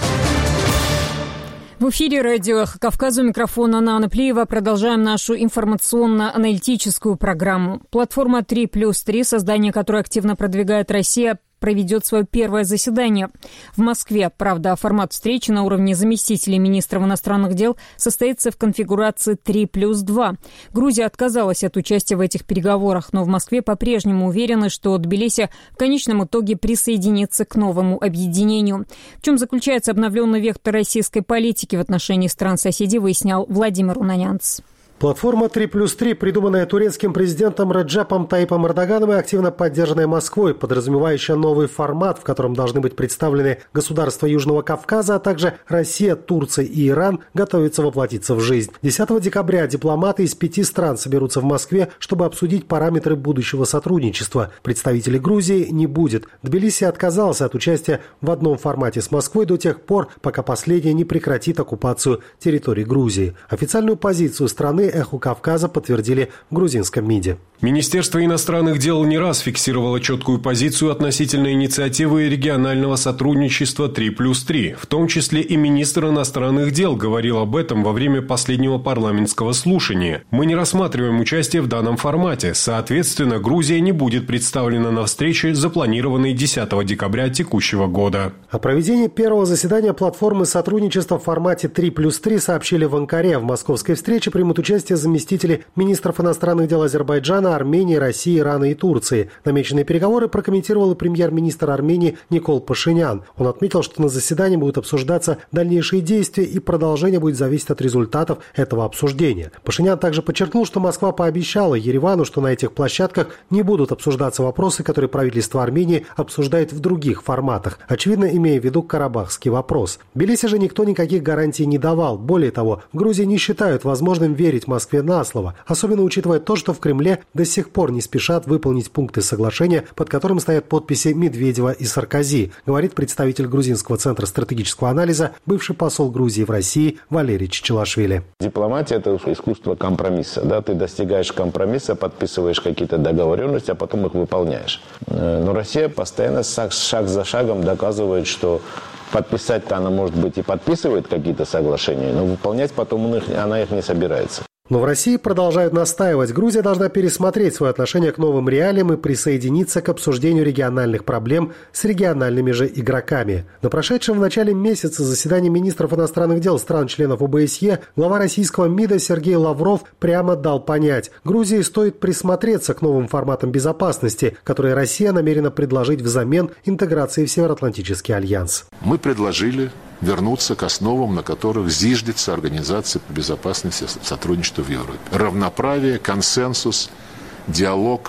В эфире радио «Эхо Кавказа», у микрофона Анна Плиева. Продолжаем нашу информационно-аналитическую программу. Платформа 3+3, создание которой активно продвигает Россия, проведет свое первое заседание в Москве. Правда, формат встречи на уровне заместителей министров иностранных дел состоится в конфигурации 3+2. Грузия отказалась от участия в этих переговорах, но в Москве по-прежнему уверены, что Тбилиси в конечном итоге присоединится к новому объединению. В чем заключается обновленный вектор российской политики в отношении стран-соседей, выяснял Владимир Унанянц. Платформа 3+3, придуманная турецким президентом Реджепом Таyyипом Эрдоганом и активно поддержанная Москвой, подразумевающая новый формат, в котором должны быть представлены государства Южного Кавказа, а также Россия, Турция и Иран, готовится воплотиться в жизнь. 10 декабря дипломаты из 5 стран соберутся в Москве, чтобы обсудить параметры будущего сотрудничества. Представителей Грузии не будет. Тбилиси отказался от участия в одном формате с Москвой до тех пор, пока последняя не прекратит оккупацию территории Грузии. Официальную позицию страны «Эхо Кавказа» подтвердили в грузинском МИДе. Министерство иностранных дел не раз фиксировало четкую позицию относительно инициативы регионального сотрудничества 3+3. В том числе и министр иностранных дел говорил об этом во время последнего парламентского слушания. Мы не рассматриваем участие в данном формате. Соответственно, Грузия не будет представлена на встрече, запланированной 10 декабря текущего года. О проведении первого заседания платформы сотрудничества в формате 3+3 сообщили в Анкаре. В московской встрече примут участие заместители министров иностранных дел Азербайджана, Армении, России, Ирана и Турции. Намеченные переговоры прокомментировал и премьер-министр Армении Никол Пашинян. Он отметил, что на заседании будут обсуждаться дальнейшие действия и продолжение будет зависеть от результатов этого обсуждения. Пашинян также подчеркнул, что Москва пообещала Еревану, что на этих площадках не будут обсуждаться вопросы, которые правительство Армении обсуждает в других форматах, очевидно, имея в виду карабахский вопрос. В Тбилиси же никто никаких гарантий не давал. Более того, в Грузии не считают возможным верить Москве на слово, особенно учитывая то, что в Кремле до сих пор не спешат выполнить пункты соглашения, под которым стоят подписи Медведева и Саркози, говорит представитель Грузинского центра стратегического анализа, бывший посол Грузии в России Валерий Чичилашвили. Дипломатия – это искусство компромисса. Да? Ты достигаешь компромисса, подписываешь какие-то договоренности, а потом их выполняешь. Но Россия постоянно шаг за шагом доказывает, что подписать-то она, может быть, и подписывает какие-то соглашения, но выполнять потом она их не собирается. Но в России продолжают настаивать. Грузия должна пересмотреть свое отношение к новым реалиям и присоединиться к обсуждению региональных проблем с региональными же игроками. На прошедшем в начале месяца заседании министров иностранных дел стран-членов ОБСЕ глава российского МИДа Сергей Лавров прямо дал понять, Грузии стоит присмотреться к новым форматам безопасности, которые Россия намерена предложить взамен интеграции в Североатлантический альянс. Мы предложили вернуться к основам, на которых зиждется Организация по безопасности и сотрудничеству в Европе. Равноправие, консенсус, диалог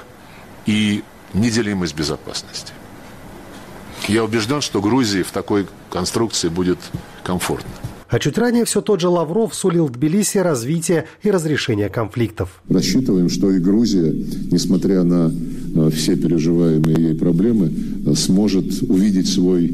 и неделимость безопасности. Я убежден, что Грузии в такой конструкции будет комфортно. А чуть ранее все тот же Лавров сулил Тбилиси развитие и разрешение конфликтов. Рассчитываем, что и Грузия, несмотря на все переживаемые ей проблемы, сможет увидеть свой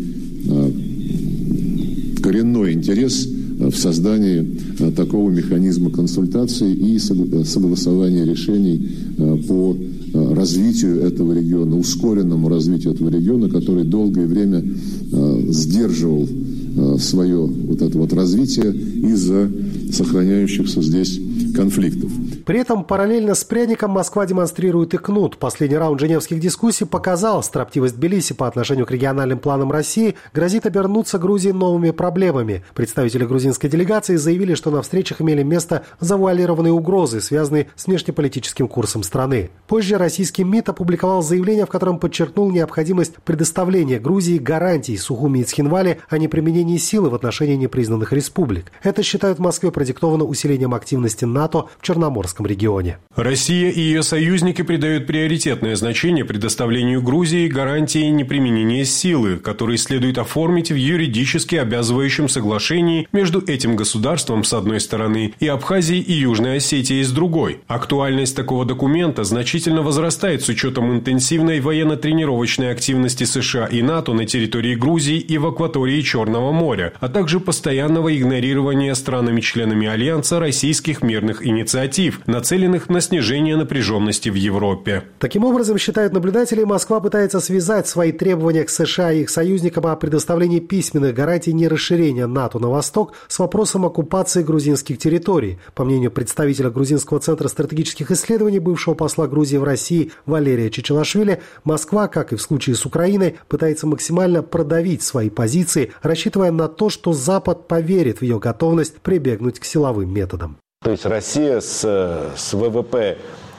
коренной интерес в создании такого механизма консультаций и согласования решений по развитию этого региона, ускоренному развитию этого региона, который долгое время сдерживал свое развитие из-за сохраняющихся здесь конфликтов. При этом параллельно с пряником Москва демонстрирует и кнут. Последний раунд женевских дискуссий показал, строптивость Тбилиси по отношению к региональным планам России грозит обернуться Грузии новыми проблемами. Представители грузинской делегации заявили, что на встречах имели место завуалированные угрозы, связанные с внешнеполитическим курсом страны. Позже российский МИД опубликовал заявление, в котором подчеркнул необходимость предоставления Грузии гарантий Сухуми и Цхинвали о неприменении силы в отношении непризнанных республик. Это, считают в Москве, продиктовано усилением активности НАТО НАТО в Черноморском регионе. Россия и ее союзники придают приоритетное значение предоставлению Грузии гарантии неприменения силы, которые следует оформить в юридически обязывающем соглашении между этим государством с одной стороны и Абхазией и Южной Осетией с другой. Актуальность такого документа значительно возрастает с учетом интенсивной военно-тренировочной активности США и НАТО на территории Грузии и в акватории Черного моря, а также постоянного игнорирования странами-членами Альянса российских мирных инициатив, нацеленных на снижение напряженности в Европе. Таким образом, считают наблюдатели, Москва пытается связать свои требования к США и их союзникам о предоставлении письменных гарантий нерасширения НАТО на восток с вопросом оккупации грузинских территорий. По мнению представителя Грузинского центра стратегических исследований, бывшего посла Грузии в России Валерия Чичилашвили, Москва, как и в случае с Украиной, пытается максимально продавить свои позиции, рассчитывая на то, что Запад поверит в ее готовность прибегнуть к силовым методам. То есть Россия с ВВП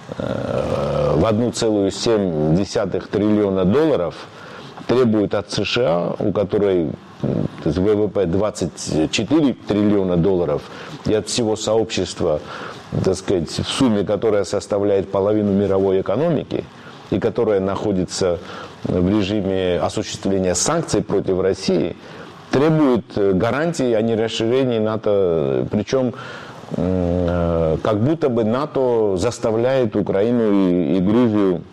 в 1,7 триллиона долларов требует от США, у которой ВВП 24 триллиона долларов, и от всего сообщества, так сказать, в сумме, которая составляет половину мировой экономики, и которая находится в режиме осуществления санкций против России, требует гарантии о нерасширении НАТО. Причем как будто бы НАТО заставляет Украину и Грузию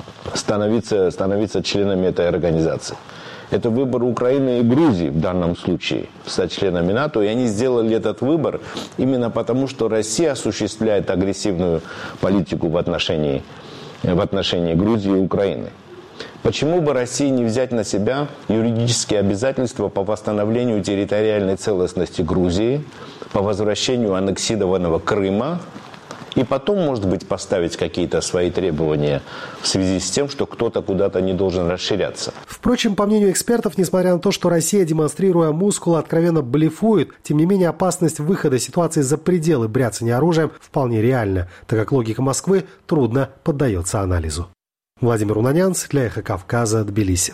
становиться членами этой организации. Это выбор Украины и Грузии в данном случае стать членами НАТО. И они сделали этот выбор именно потому, что Россия осуществляет агрессивную политику в отношении Грузии и Украины. Почему бы России не взять на себя юридические обязательства по восстановлению территориальной целостности Грузии, по возвращению аннексированного Крыма, и потом, может быть, поставить какие-то свои требования в связи с тем, что кто-то куда-то не должен расширяться. Впрочем, по мнению экспертов, несмотря на то, что Россия, демонстрируя мускулы, откровенно блефует, тем не менее опасность выхода ситуации за пределы бряцания оружием вполне реальна, так как логика Москвы трудно поддается анализу. Владимир Унанянц для «Эхо Кавказа», Тбилиси.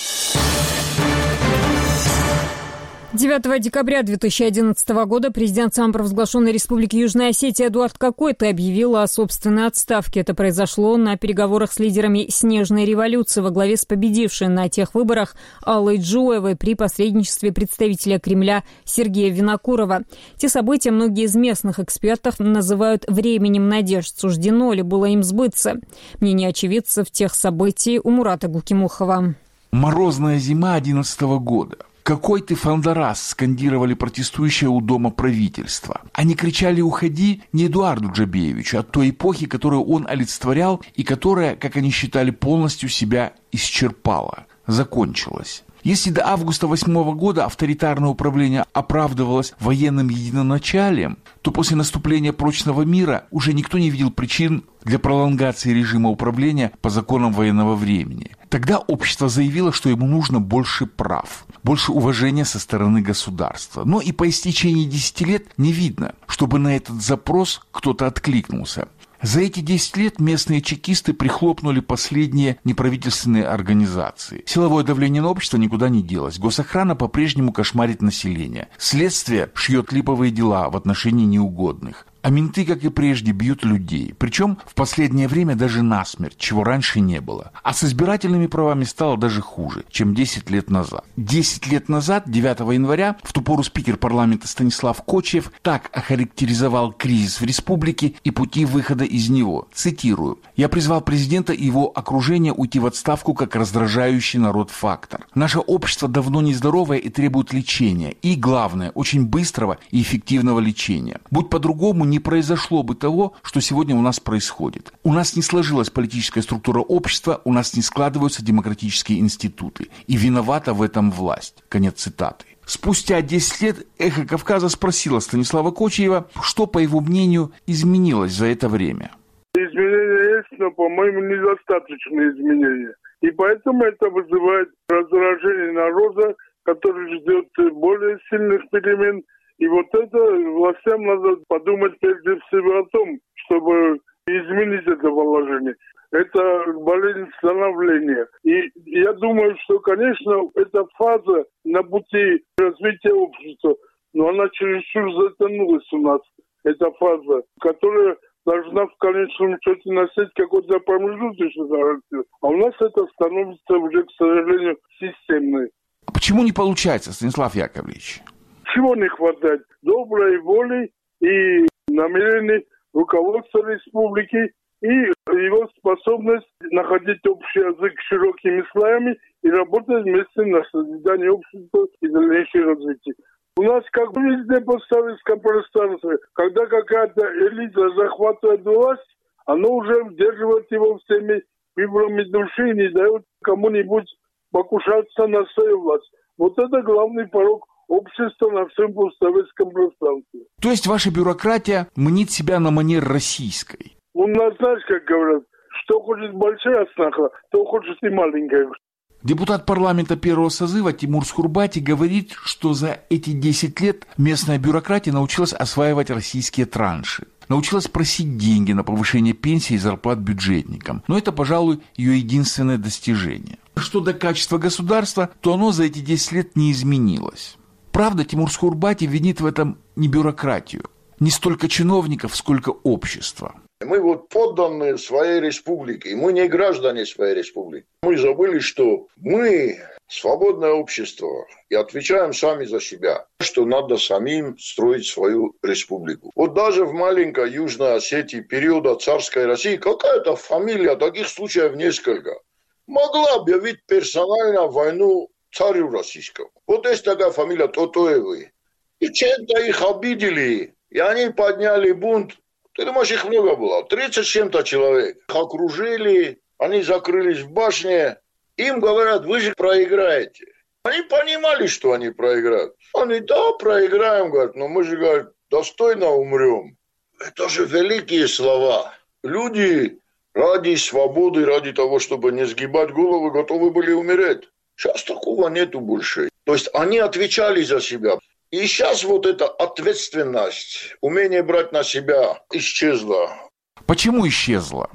9 декабря 2011 года президент самопровозглашенной Республики Южная Осетия Эдуард Кокойта объявил о собственной отставке. Это произошло на переговорах с лидерами «Снежной революции» во главе с победившей на тех выборах Аллой Джуевой при посредничестве представителя Кремля Сергея Винокурова. Те события многие из местных экспертов называют временем надежд. Суждено ли было им сбыться? Мнение очевидцев тех событий у Мурата Гулкимухова. Морозная зима 2011 года. «Какой ты фандарас!» скандировали протестующие у дома правительства. Они кричали «Уходи!» не Эдуарду Джабеевичу, а той эпохи, которую он олицетворял и которая, как они считали, полностью себя исчерпала, закончилась. Если до августа 2008 года авторитарное управление оправдывалось военным единоначалием, то после наступления прочного мира уже никто не видел причин для пролонгации режима управления по законам военного времени. Тогда общество заявило, что ему нужно больше прав, больше уважения со стороны государства. Но и по истечении 10 лет не видно, чтобы на этот запрос кто-то откликнулся. За эти 10 лет местные чекисты прихлопнули последние неправительственные организации. Силовое давление на общество никуда не делось. Госохрана по-прежнему кошмарит население. Следствие шьет липовые дела в отношении неугодных. А менты, как и прежде, бьют людей. Причем в последнее время даже насмерть, чего раньше не было. А с избирательными правами стало даже хуже, чем 10 лет назад. 10 лет назад, 9 января, в ту пору спикер парламента Станислав Кочиев так охарактеризовал кризис в республике и пути выхода из него. Цитирую. «Я призвал президента и его окружение уйти в отставку как раздражающий народ фактор. Наше общество давно нездоровое и требует лечения. И, главное, очень быстрого и эффективного лечения. Будь по-другому, не произошло бы того, что сегодня у нас происходит. У нас не сложилась политическая структура общества, у нас не складываются демократические институты. И виновата в этом власть». Конец цитаты. Спустя 10 лет «Эхо Кавказа» спросило Станислава Кочиева, что, по его мнению, изменилось за это время. Изменения есть, но, по-моему, недостаточные изменения. И поэтому это вызывает раздражение народа, который ждет более сильных перемен. И вот это властям надо подумать прежде всего о том, чтобы изменить это положение. Это болезнь становления. И я думаю, что, конечно, эта фаза на пути развития общества, но она чересчур затянулась у нас. эта фаза, которая должна в конечном счете носить какой-то промежуточный характер. А у нас это становится уже, к сожалению, системной. А почему не получается, Станислав Яковлевич? Чего не хватает? Доброй воли и намерений руководства республики и его способность находить общий язык широкими слоями и работать вместе на созидание общества и дальнейшее развитие. У нас как бы везде постсоветском пространстве, когда какая-то элита захватывает власть, она уже удерживает его всеми фибрами души и не дает кому-нибудь покушаться на свою власть. Вот это главный порог общества на всем постсоветском пространстве. То есть ваша бюрократия мнит себя на манер российской? У нас, знаешь, как говорят, что хочет большая снаха, то хочет и маленькая. Депутат парламента первого созыва Тимур Схурбати говорит, что за эти 10 лет местная бюрократия научилась осваивать российские транши. Научилась просить деньги на повышение пенсий и зарплат бюджетникам. Но это, пожалуй, ее единственное достижение. Что до качества государства, то оно за эти 10 лет не изменилось. Правда, Тимур Схурбати винит в этом не бюрократию, не столько чиновников, сколько общества. Мы вот подданные своей республики, мы не граждане своей республики. Мы забыли, что мы свободное общество и отвечаем сами за себя, что надо самим строить свою республику. Вот даже в маленькой Южной Осетии периода царской России какая-то фамилия, таких случаев несколько, могла объявить персонально войну царю российскому. Вот есть такая фамилия Тотоевы. И чем-то их обидели, и они подняли бунт. Ты думаешь, их много было? 30 с чем-то человек. Их окружили, они закрылись в башне. Им говорят, вы же проиграете. Они понимали, что они проиграют. Они, да, проиграем, говорят, но мы же, говорят, достойно умрем. Это же великие слова. Люди ради свободы, ради того, чтобы не сгибать головы, готовы были умереть. Сейчас такого нету больше. То есть они отвечали за себя. И сейчас вот эта ответственность, умение брать на себя исчезла. Почему исчезла?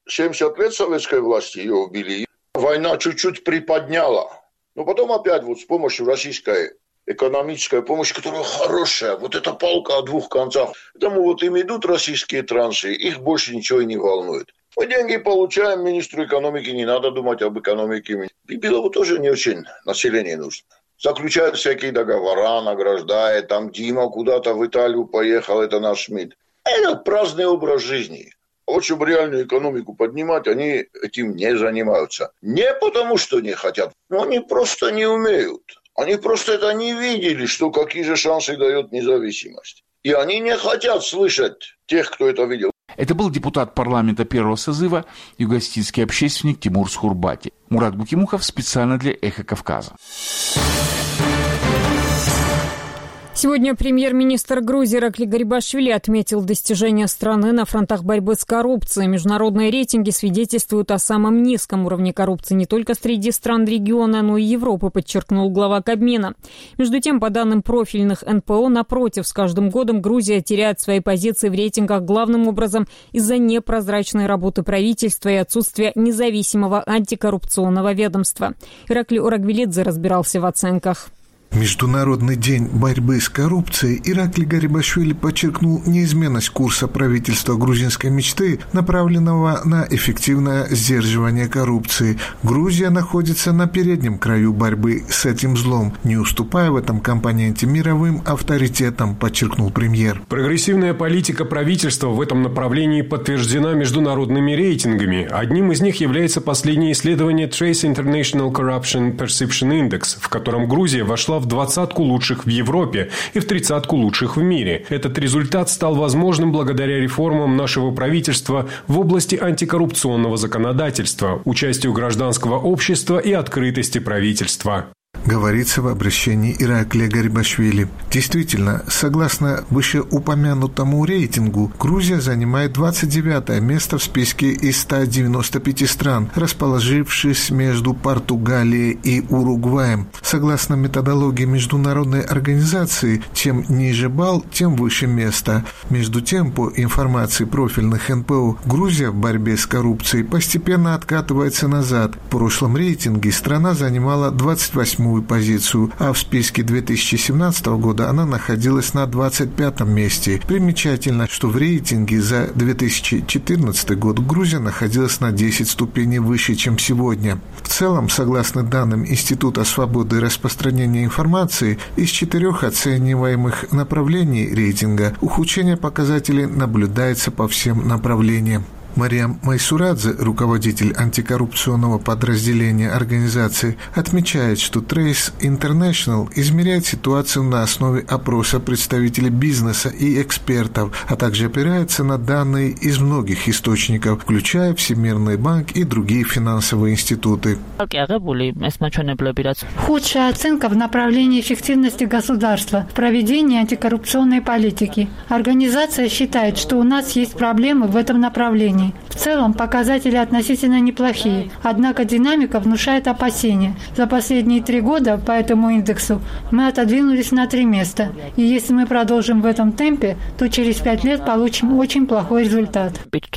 70 лет советской власти ее убили. Война чуть-чуть приподняла. Но потом опять вот с помощью российской экономической помощи, которая хорошая, вот эта палка о двух концах. Поэтому вот им идут российские транши, их больше ничего и не волнует. Мы деньги получаем, министру экономики не надо думать об экономике. Бибилову тоже не очень население нужно. Заключают всякие договора, награждает. Там Дима куда-то в Италию поехал, это наш МИД. Это праздный образ жизни. Вот чтобы реальную экономику поднимать, они этим не занимаются. Не потому, что не хотят, но они просто не умеют. Они просто это не видели, что какие же шансы дает независимость. И они не хотят слышать тех, кто это видел. Это был депутат парламента первого созыва, юго-осетинский общественник Тимур Схурбати. Мурат Букимухов специально для «Эхо Кавказа». Сегодня премьер-министр Грузии Иракли Гарибашвили отметил достижения страны на фронтах борьбы с коррупцией. Международные рейтинги свидетельствуют о самом низком уровне коррупции не только среди стран региона, но и Европы, подчеркнул глава Кабмина. Между тем, по данным профильных НПО, напротив, с каждым годом Грузия теряет свои позиции в рейтингах главным образом из-за непрозрачной работы правительства и отсутствия независимого антикоррупционного ведомства. Иракли Орагвилидзе разбирался в оценках. Международный день борьбы с коррупцией Иракли Гарибашвили подчеркнул неизменность курса правительства грузинской мечты, направленного на эффективное сдерживание коррупции. Грузия находится на переднем краю борьбы с этим злом, не уступая в этом компоненте мировым авторитетам, подчеркнул премьер. Прогрессивная политика правительства в этом направлении подтверждена международными рейтингами. Одним из них является последнее исследование Trace International Corruption Perception Index, в котором Грузия вошла в 20-ку лучших в Европе и в 30-ку лучших в мире. Этот результат стал возможным благодаря реформам нашего правительства в области антикоррупционного законодательства, участию гражданского общества и открытости правительства. Говорится в обращении Иракли Гарибашвили. Действительно, согласно вышеупомянутому рейтингу, Грузия занимает 29-е место в списке из 195 стран, расположившись между Португалией и Уругваем. Согласно методологии международной организации, чем ниже балл, тем выше место. Между тем, по информации профильных НПО, Грузия в борьбе с коррупцией постепенно откатывается назад. В прошлом рейтинге страна занимала 28 8-ю позицию, а в списке 2017 года она находилась на 25-м месте. Примечательно, что в рейтинге за 2014 год Грузия находилась на 10 ступеней выше, чем сегодня. В целом, согласно данным Института свободы распространения информации, из 4 оцениваемых направлений рейтинга ухудшение показателей наблюдается по всем направлениям. Мариам Майсурадзе, руководитель антикоррупционного подразделения организации, отмечает, что Trace International измеряет ситуацию на основе опроса представителей бизнеса и экспертов, а также опирается на данные из многих источников, включая Всемирный банк и другие финансовые институты. Худшая оценка в направлении эффективности государства в проведении антикоррупционной политики. Организация считает, что у нас есть проблемы в этом направлении. В целом показатели относительно неплохие, однако динамика внушает опасения. За последние 3 года по этому индексу мы отодвинулись на 3 места. И если мы продолжим в этом темпе, то через 5 лет получим очень плохой результат.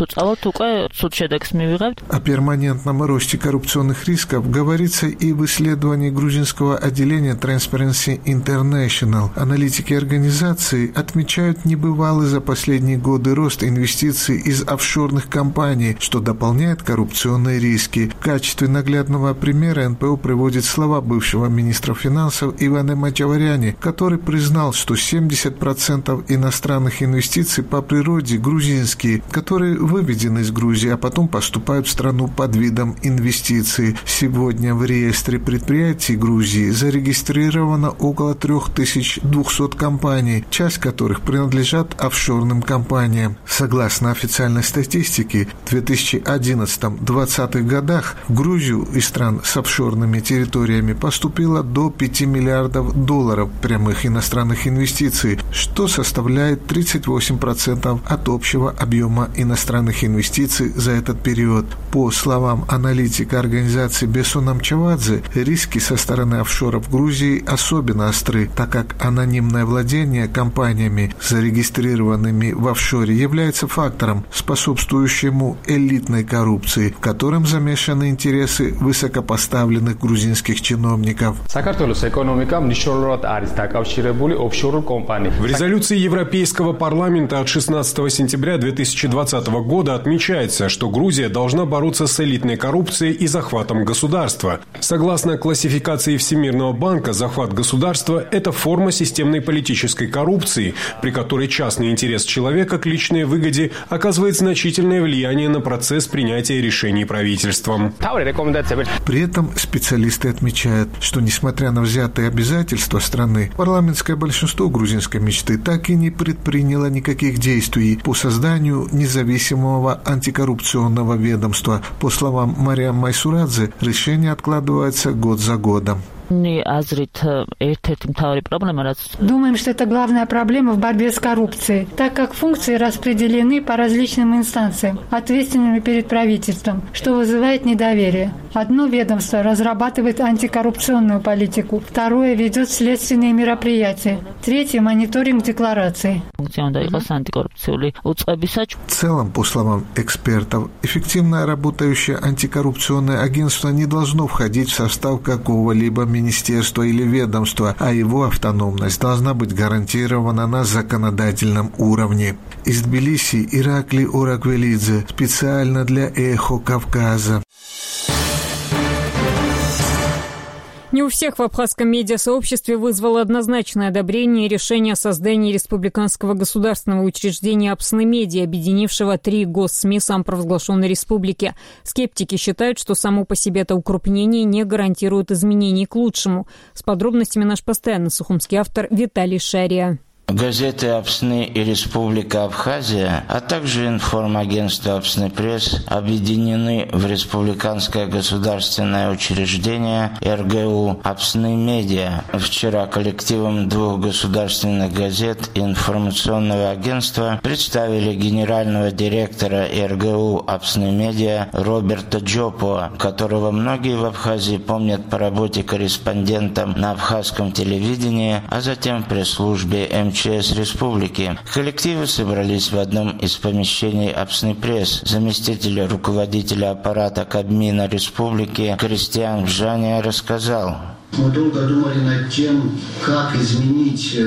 О перманентном росте коррупционных рисков говорится и в исследовании грузинского отделения Transparency International. Аналитики организации отмечают небывалый за последние годы рост инвестиций из офшорных компаний, что дополняет коррупционные риски. В качестве наглядного примера НПО приводит слова бывшего министра финансов Ивана Мачаваряни, который признал, что 70% иностранных инвестиций по природе грузинские, которые выведены из Грузии, а потом поступают в страну под видом инвестиций. Сегодня в реестре предприятий Грузии зарегистрировано около 3200 компаний, часть которых принадлежат офшорным компаниям. Согласно официальной статистике, в 2011-2020 годах в Грузию из стран с офшорными территориями поступило до $5 миллиардов прямых иностранных инвестиций, что составляет 38% от общего объема иностранных инвестиций за этот период. По словам аналитика организации Бесона Мчавадзе, риски со стороны офшоров в Грузии особенно остры, так как анонимное владение компаниями, зарегистрированными в офшоре, является фактором, способствующим элитной коррупции, в котором замешаны интересы высокопоставленных грузинских чиновников. В резолюции Европейского парламента от 16 сентября 2020 года отмечается, что Грузия должна бороться с элитной коррупцией и захватом государства. Согласно классификации Всемирного банка, захват государства – это форма системной политической коррупции, при которой частный интерес человека к личной выгоде оказывает значительное влияние на процесс принятия решений правительством. При этом специалисты отмечают, что несмотря на взятые обязательства страны, парламентское большинство грузинской мечты так и не предприняло никаких действий по созданию независимого антикоррупционного ведомства. По словам Мариам Майсурадзе, решение откладывается год за годом. Думаем, что это главная проблема в борьбе с коррупцией, так как функции распределены по различным инстанциям, ответственными перед правительством, что вызывает недоверие. Одно ведомство разрабатывает антикоррупционную политику, второе ведет следственные мероприятия, третье – мониторинг деклараций. В целом, по словам экспертов, эффективно работающее антикоррупционное агентство не должно входить в состав какого-либо министерства или ведомства, а его автономность должна быть гарантирована на законодательном уровне. Из Тбилиси Иракли Ораквелидзе специально для «Эхо Кавказа». Не у всех в абхазском медиасообществе вызвало однозначное одобрение решения о создании республиканского государственного учреждения «Апсны-медиа», объединившего 3 госсми самопровозглашенной республики. Скептики считают, что само по себе это укрупнение не гарантирует изменений к лучшему. С подробностями наш постоянный сухумский автор Виталий Шария. Газеты «Апсны» и «Республика Абхазия», а также информагентство «Апсны Пресс» объединены в республиканское государственное учреждение РГУ «Апсны-медиа». Вчера коллективом 2 государственных газет и информационного агентства представили генерального директора РГУ «Апсны-медиа» Роберта Джопуа, которого многие в Абхазии помнят по работе корреспондентом на абхазском телевидении, а затем в пресс-службе МЧС ЧС республики. Коллективы собрались в одном из помещений Апснепресс. Заместитель руководителя аппарата Кабмина республики Кристиан Бжания рассказал. Мы долго думали над тем, как изменить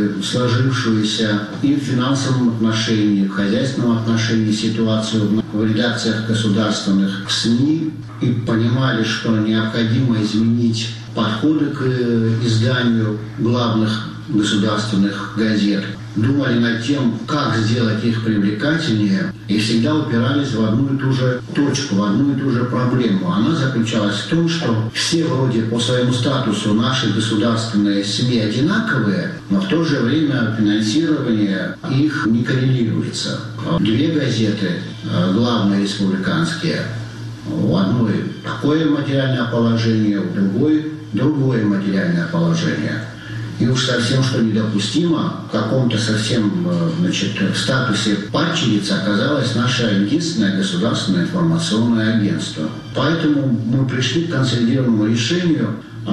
сложившуюся и в финансовом отношении, и в хозяйственном отношении ситуацию в редакциях государственных СМИ и понимали, что необходимо изменить подходы к изданию главных государственных газет. Думали над тем, как сделать их привлекательнее, и всегда упирались в одну и ту же точку, в одну и ту же проблему. Она заключалась в том, что все вроде по своему статусу наши государственные СМИ одинаковые, но в то же время финансирование их не коррелируется. Две газеты, главные республиканские, у одной такое материальное положение, у другой другое материальное положение. И уж совсем, что недопустимо, в каком-то совсем в статусе падчерицы оказалось наше единственное государственное информационное агентство. Поэтому мы пришли к консолидированному решению,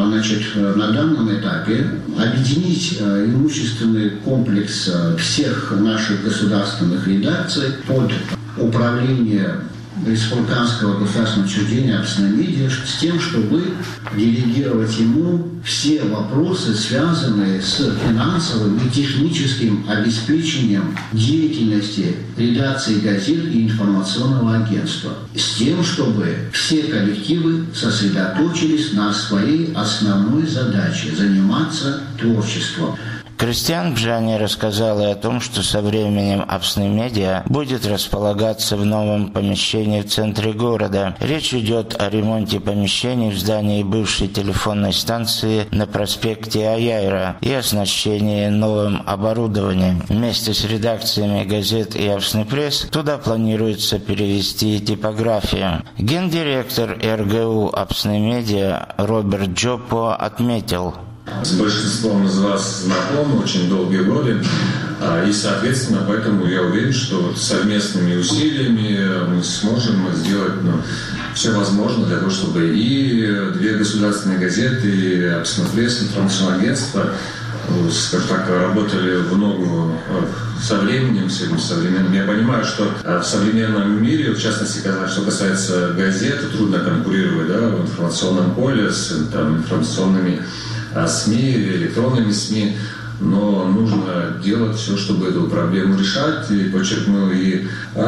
на данном этапе объединить имущественный комплекс всех наших государственных редакций под управление республиканского государственного учреждения «Апснемедиа» с тем, чтобы делегировать ему все вопросы, связанные с финансовым и техническим обеспечением деятельности редакции газет и информационного агентства. С тем, чтобы все коллективы сосредоточились на своей основной задаче – заниматься творчеством. Кристиан Бжания рассказал и о том, что со временем Апснемедиа будет располагаться в новом помещении в центре города. Речь идет о ремонте помещений в здании бывшей телефонной станции на проспекте Аяйра и оснащении новым оборудованием. Вместе с редакциями газет и Апснепресс туда планируется перевести типографию. Гендиректор РГУ Апснемедиа Роберт Джоппо отметил: с большинством из вас знакомы очень долгие годы, и, соответственно, поэтому я уверен, что совместными усилиями мы сможем сделать все возможное для того, чтобы и две государственные газеты, и Апснепресс, информационное агентство, скажем так, работали в ногу со временем, с этим современным. Я понимаю, что в современном мире, в частности, что касается газет, трудно конкурировать в информационном поле с информационными СМИ, электронными СМИ, но нужно делать все, чтобы эту проблему решать. И подчеркну, и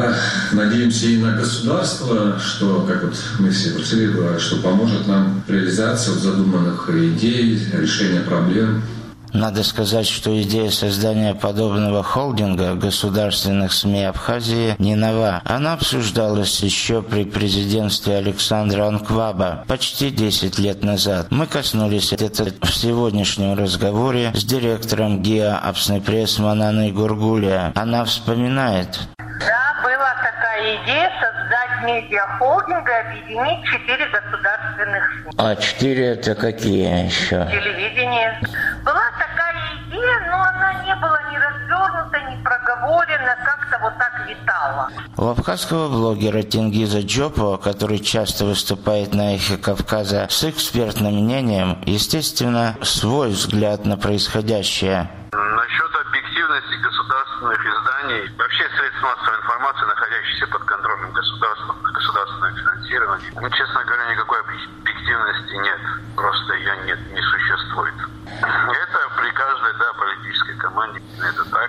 надеемся и на государство, что, как мы все просили, что поможет нам в реализации задуманных идей, решения проблем. Надо сказать, что идея создания подобного холдинга государственных СМИ Абхазии не нова. Она обсуждалась еще при президентстве Александра Анкваба почти 10 лет назад. Мы коснулись этого в сегодняшнем разговоре с директором ГИА Апснепресс Мананой Гургулия. Она вспоминает. Да, была такая идея создать медиахолдинг и объединить 4 государственных СМИ. А 4 это какие еще? Телевидение. Была такая идея, но она не была ни развернута, ни проговорена, как-то вот так витала. У абхазского блогера Тенгиза Джоппо, который часто выступает на Эхе Кавказа с экспертным мнением, естественно, свой взгляд на происходящее. Насчет объективности государственных изданий, вообще средств массовой информации, находящихся под контролем государства, государственное финансирование, честно говоря, никакой объективности нет. Просто ее нет, не существует. Это при каждой, политической команде это так.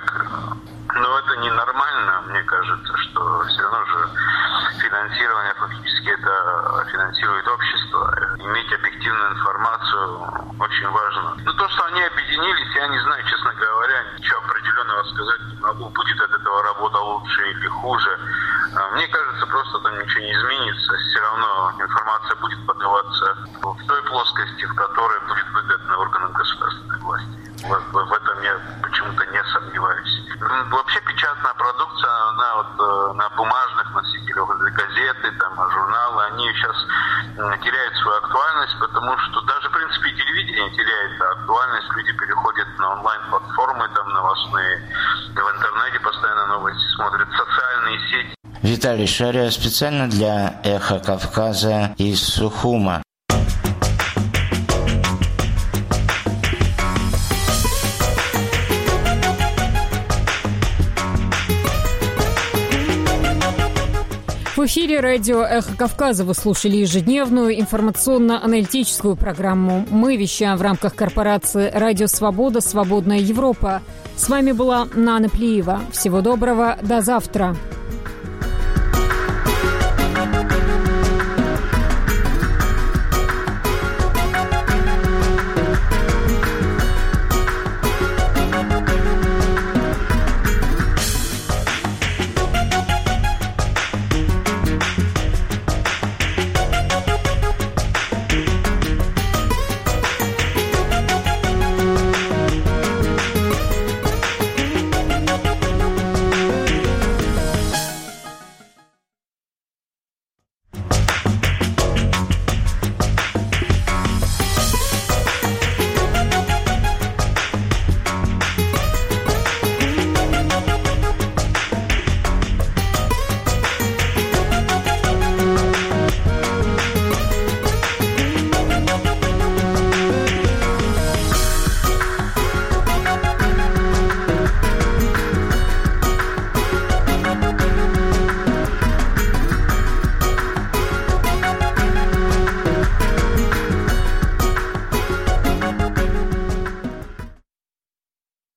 Но это ненормально, мне кажется, что все равно же финансирование фактически это финансирует общество. Иметь объективную информацию очень важно. Но то, что они объединились, я не знаю, честно говоря, ничего определенного сказать не могу. Будет от этого работа лучше или хуже. Мне кажется, просто там ничего не изменится. Все равно информация будет подаваться в той плоскости, в которой будет выгодно органам государственной власти. В этом я почему-то не сомневаюсь. Вообще печатная продукция, она на бумажных носителях, газеты, журналы, они сейчас теряют свою актуальность, потому что даже, в принципе, телевидение теряет актуальность, люди переходят на онлайн-платформы, новостные, в интернете постоянно новости смотрят, социальные сети. Виталий Шария специально для Эхо Кавказа из Сухума. В эфире радио «Эхо Кавказа» вы слушали ежедневную информационно-аналитическую программу. Мы вещаем в рамках корпорации «Радио Свобода. Свободная Европа». С вами была Нана Плиева. Всего доброго. До завтра.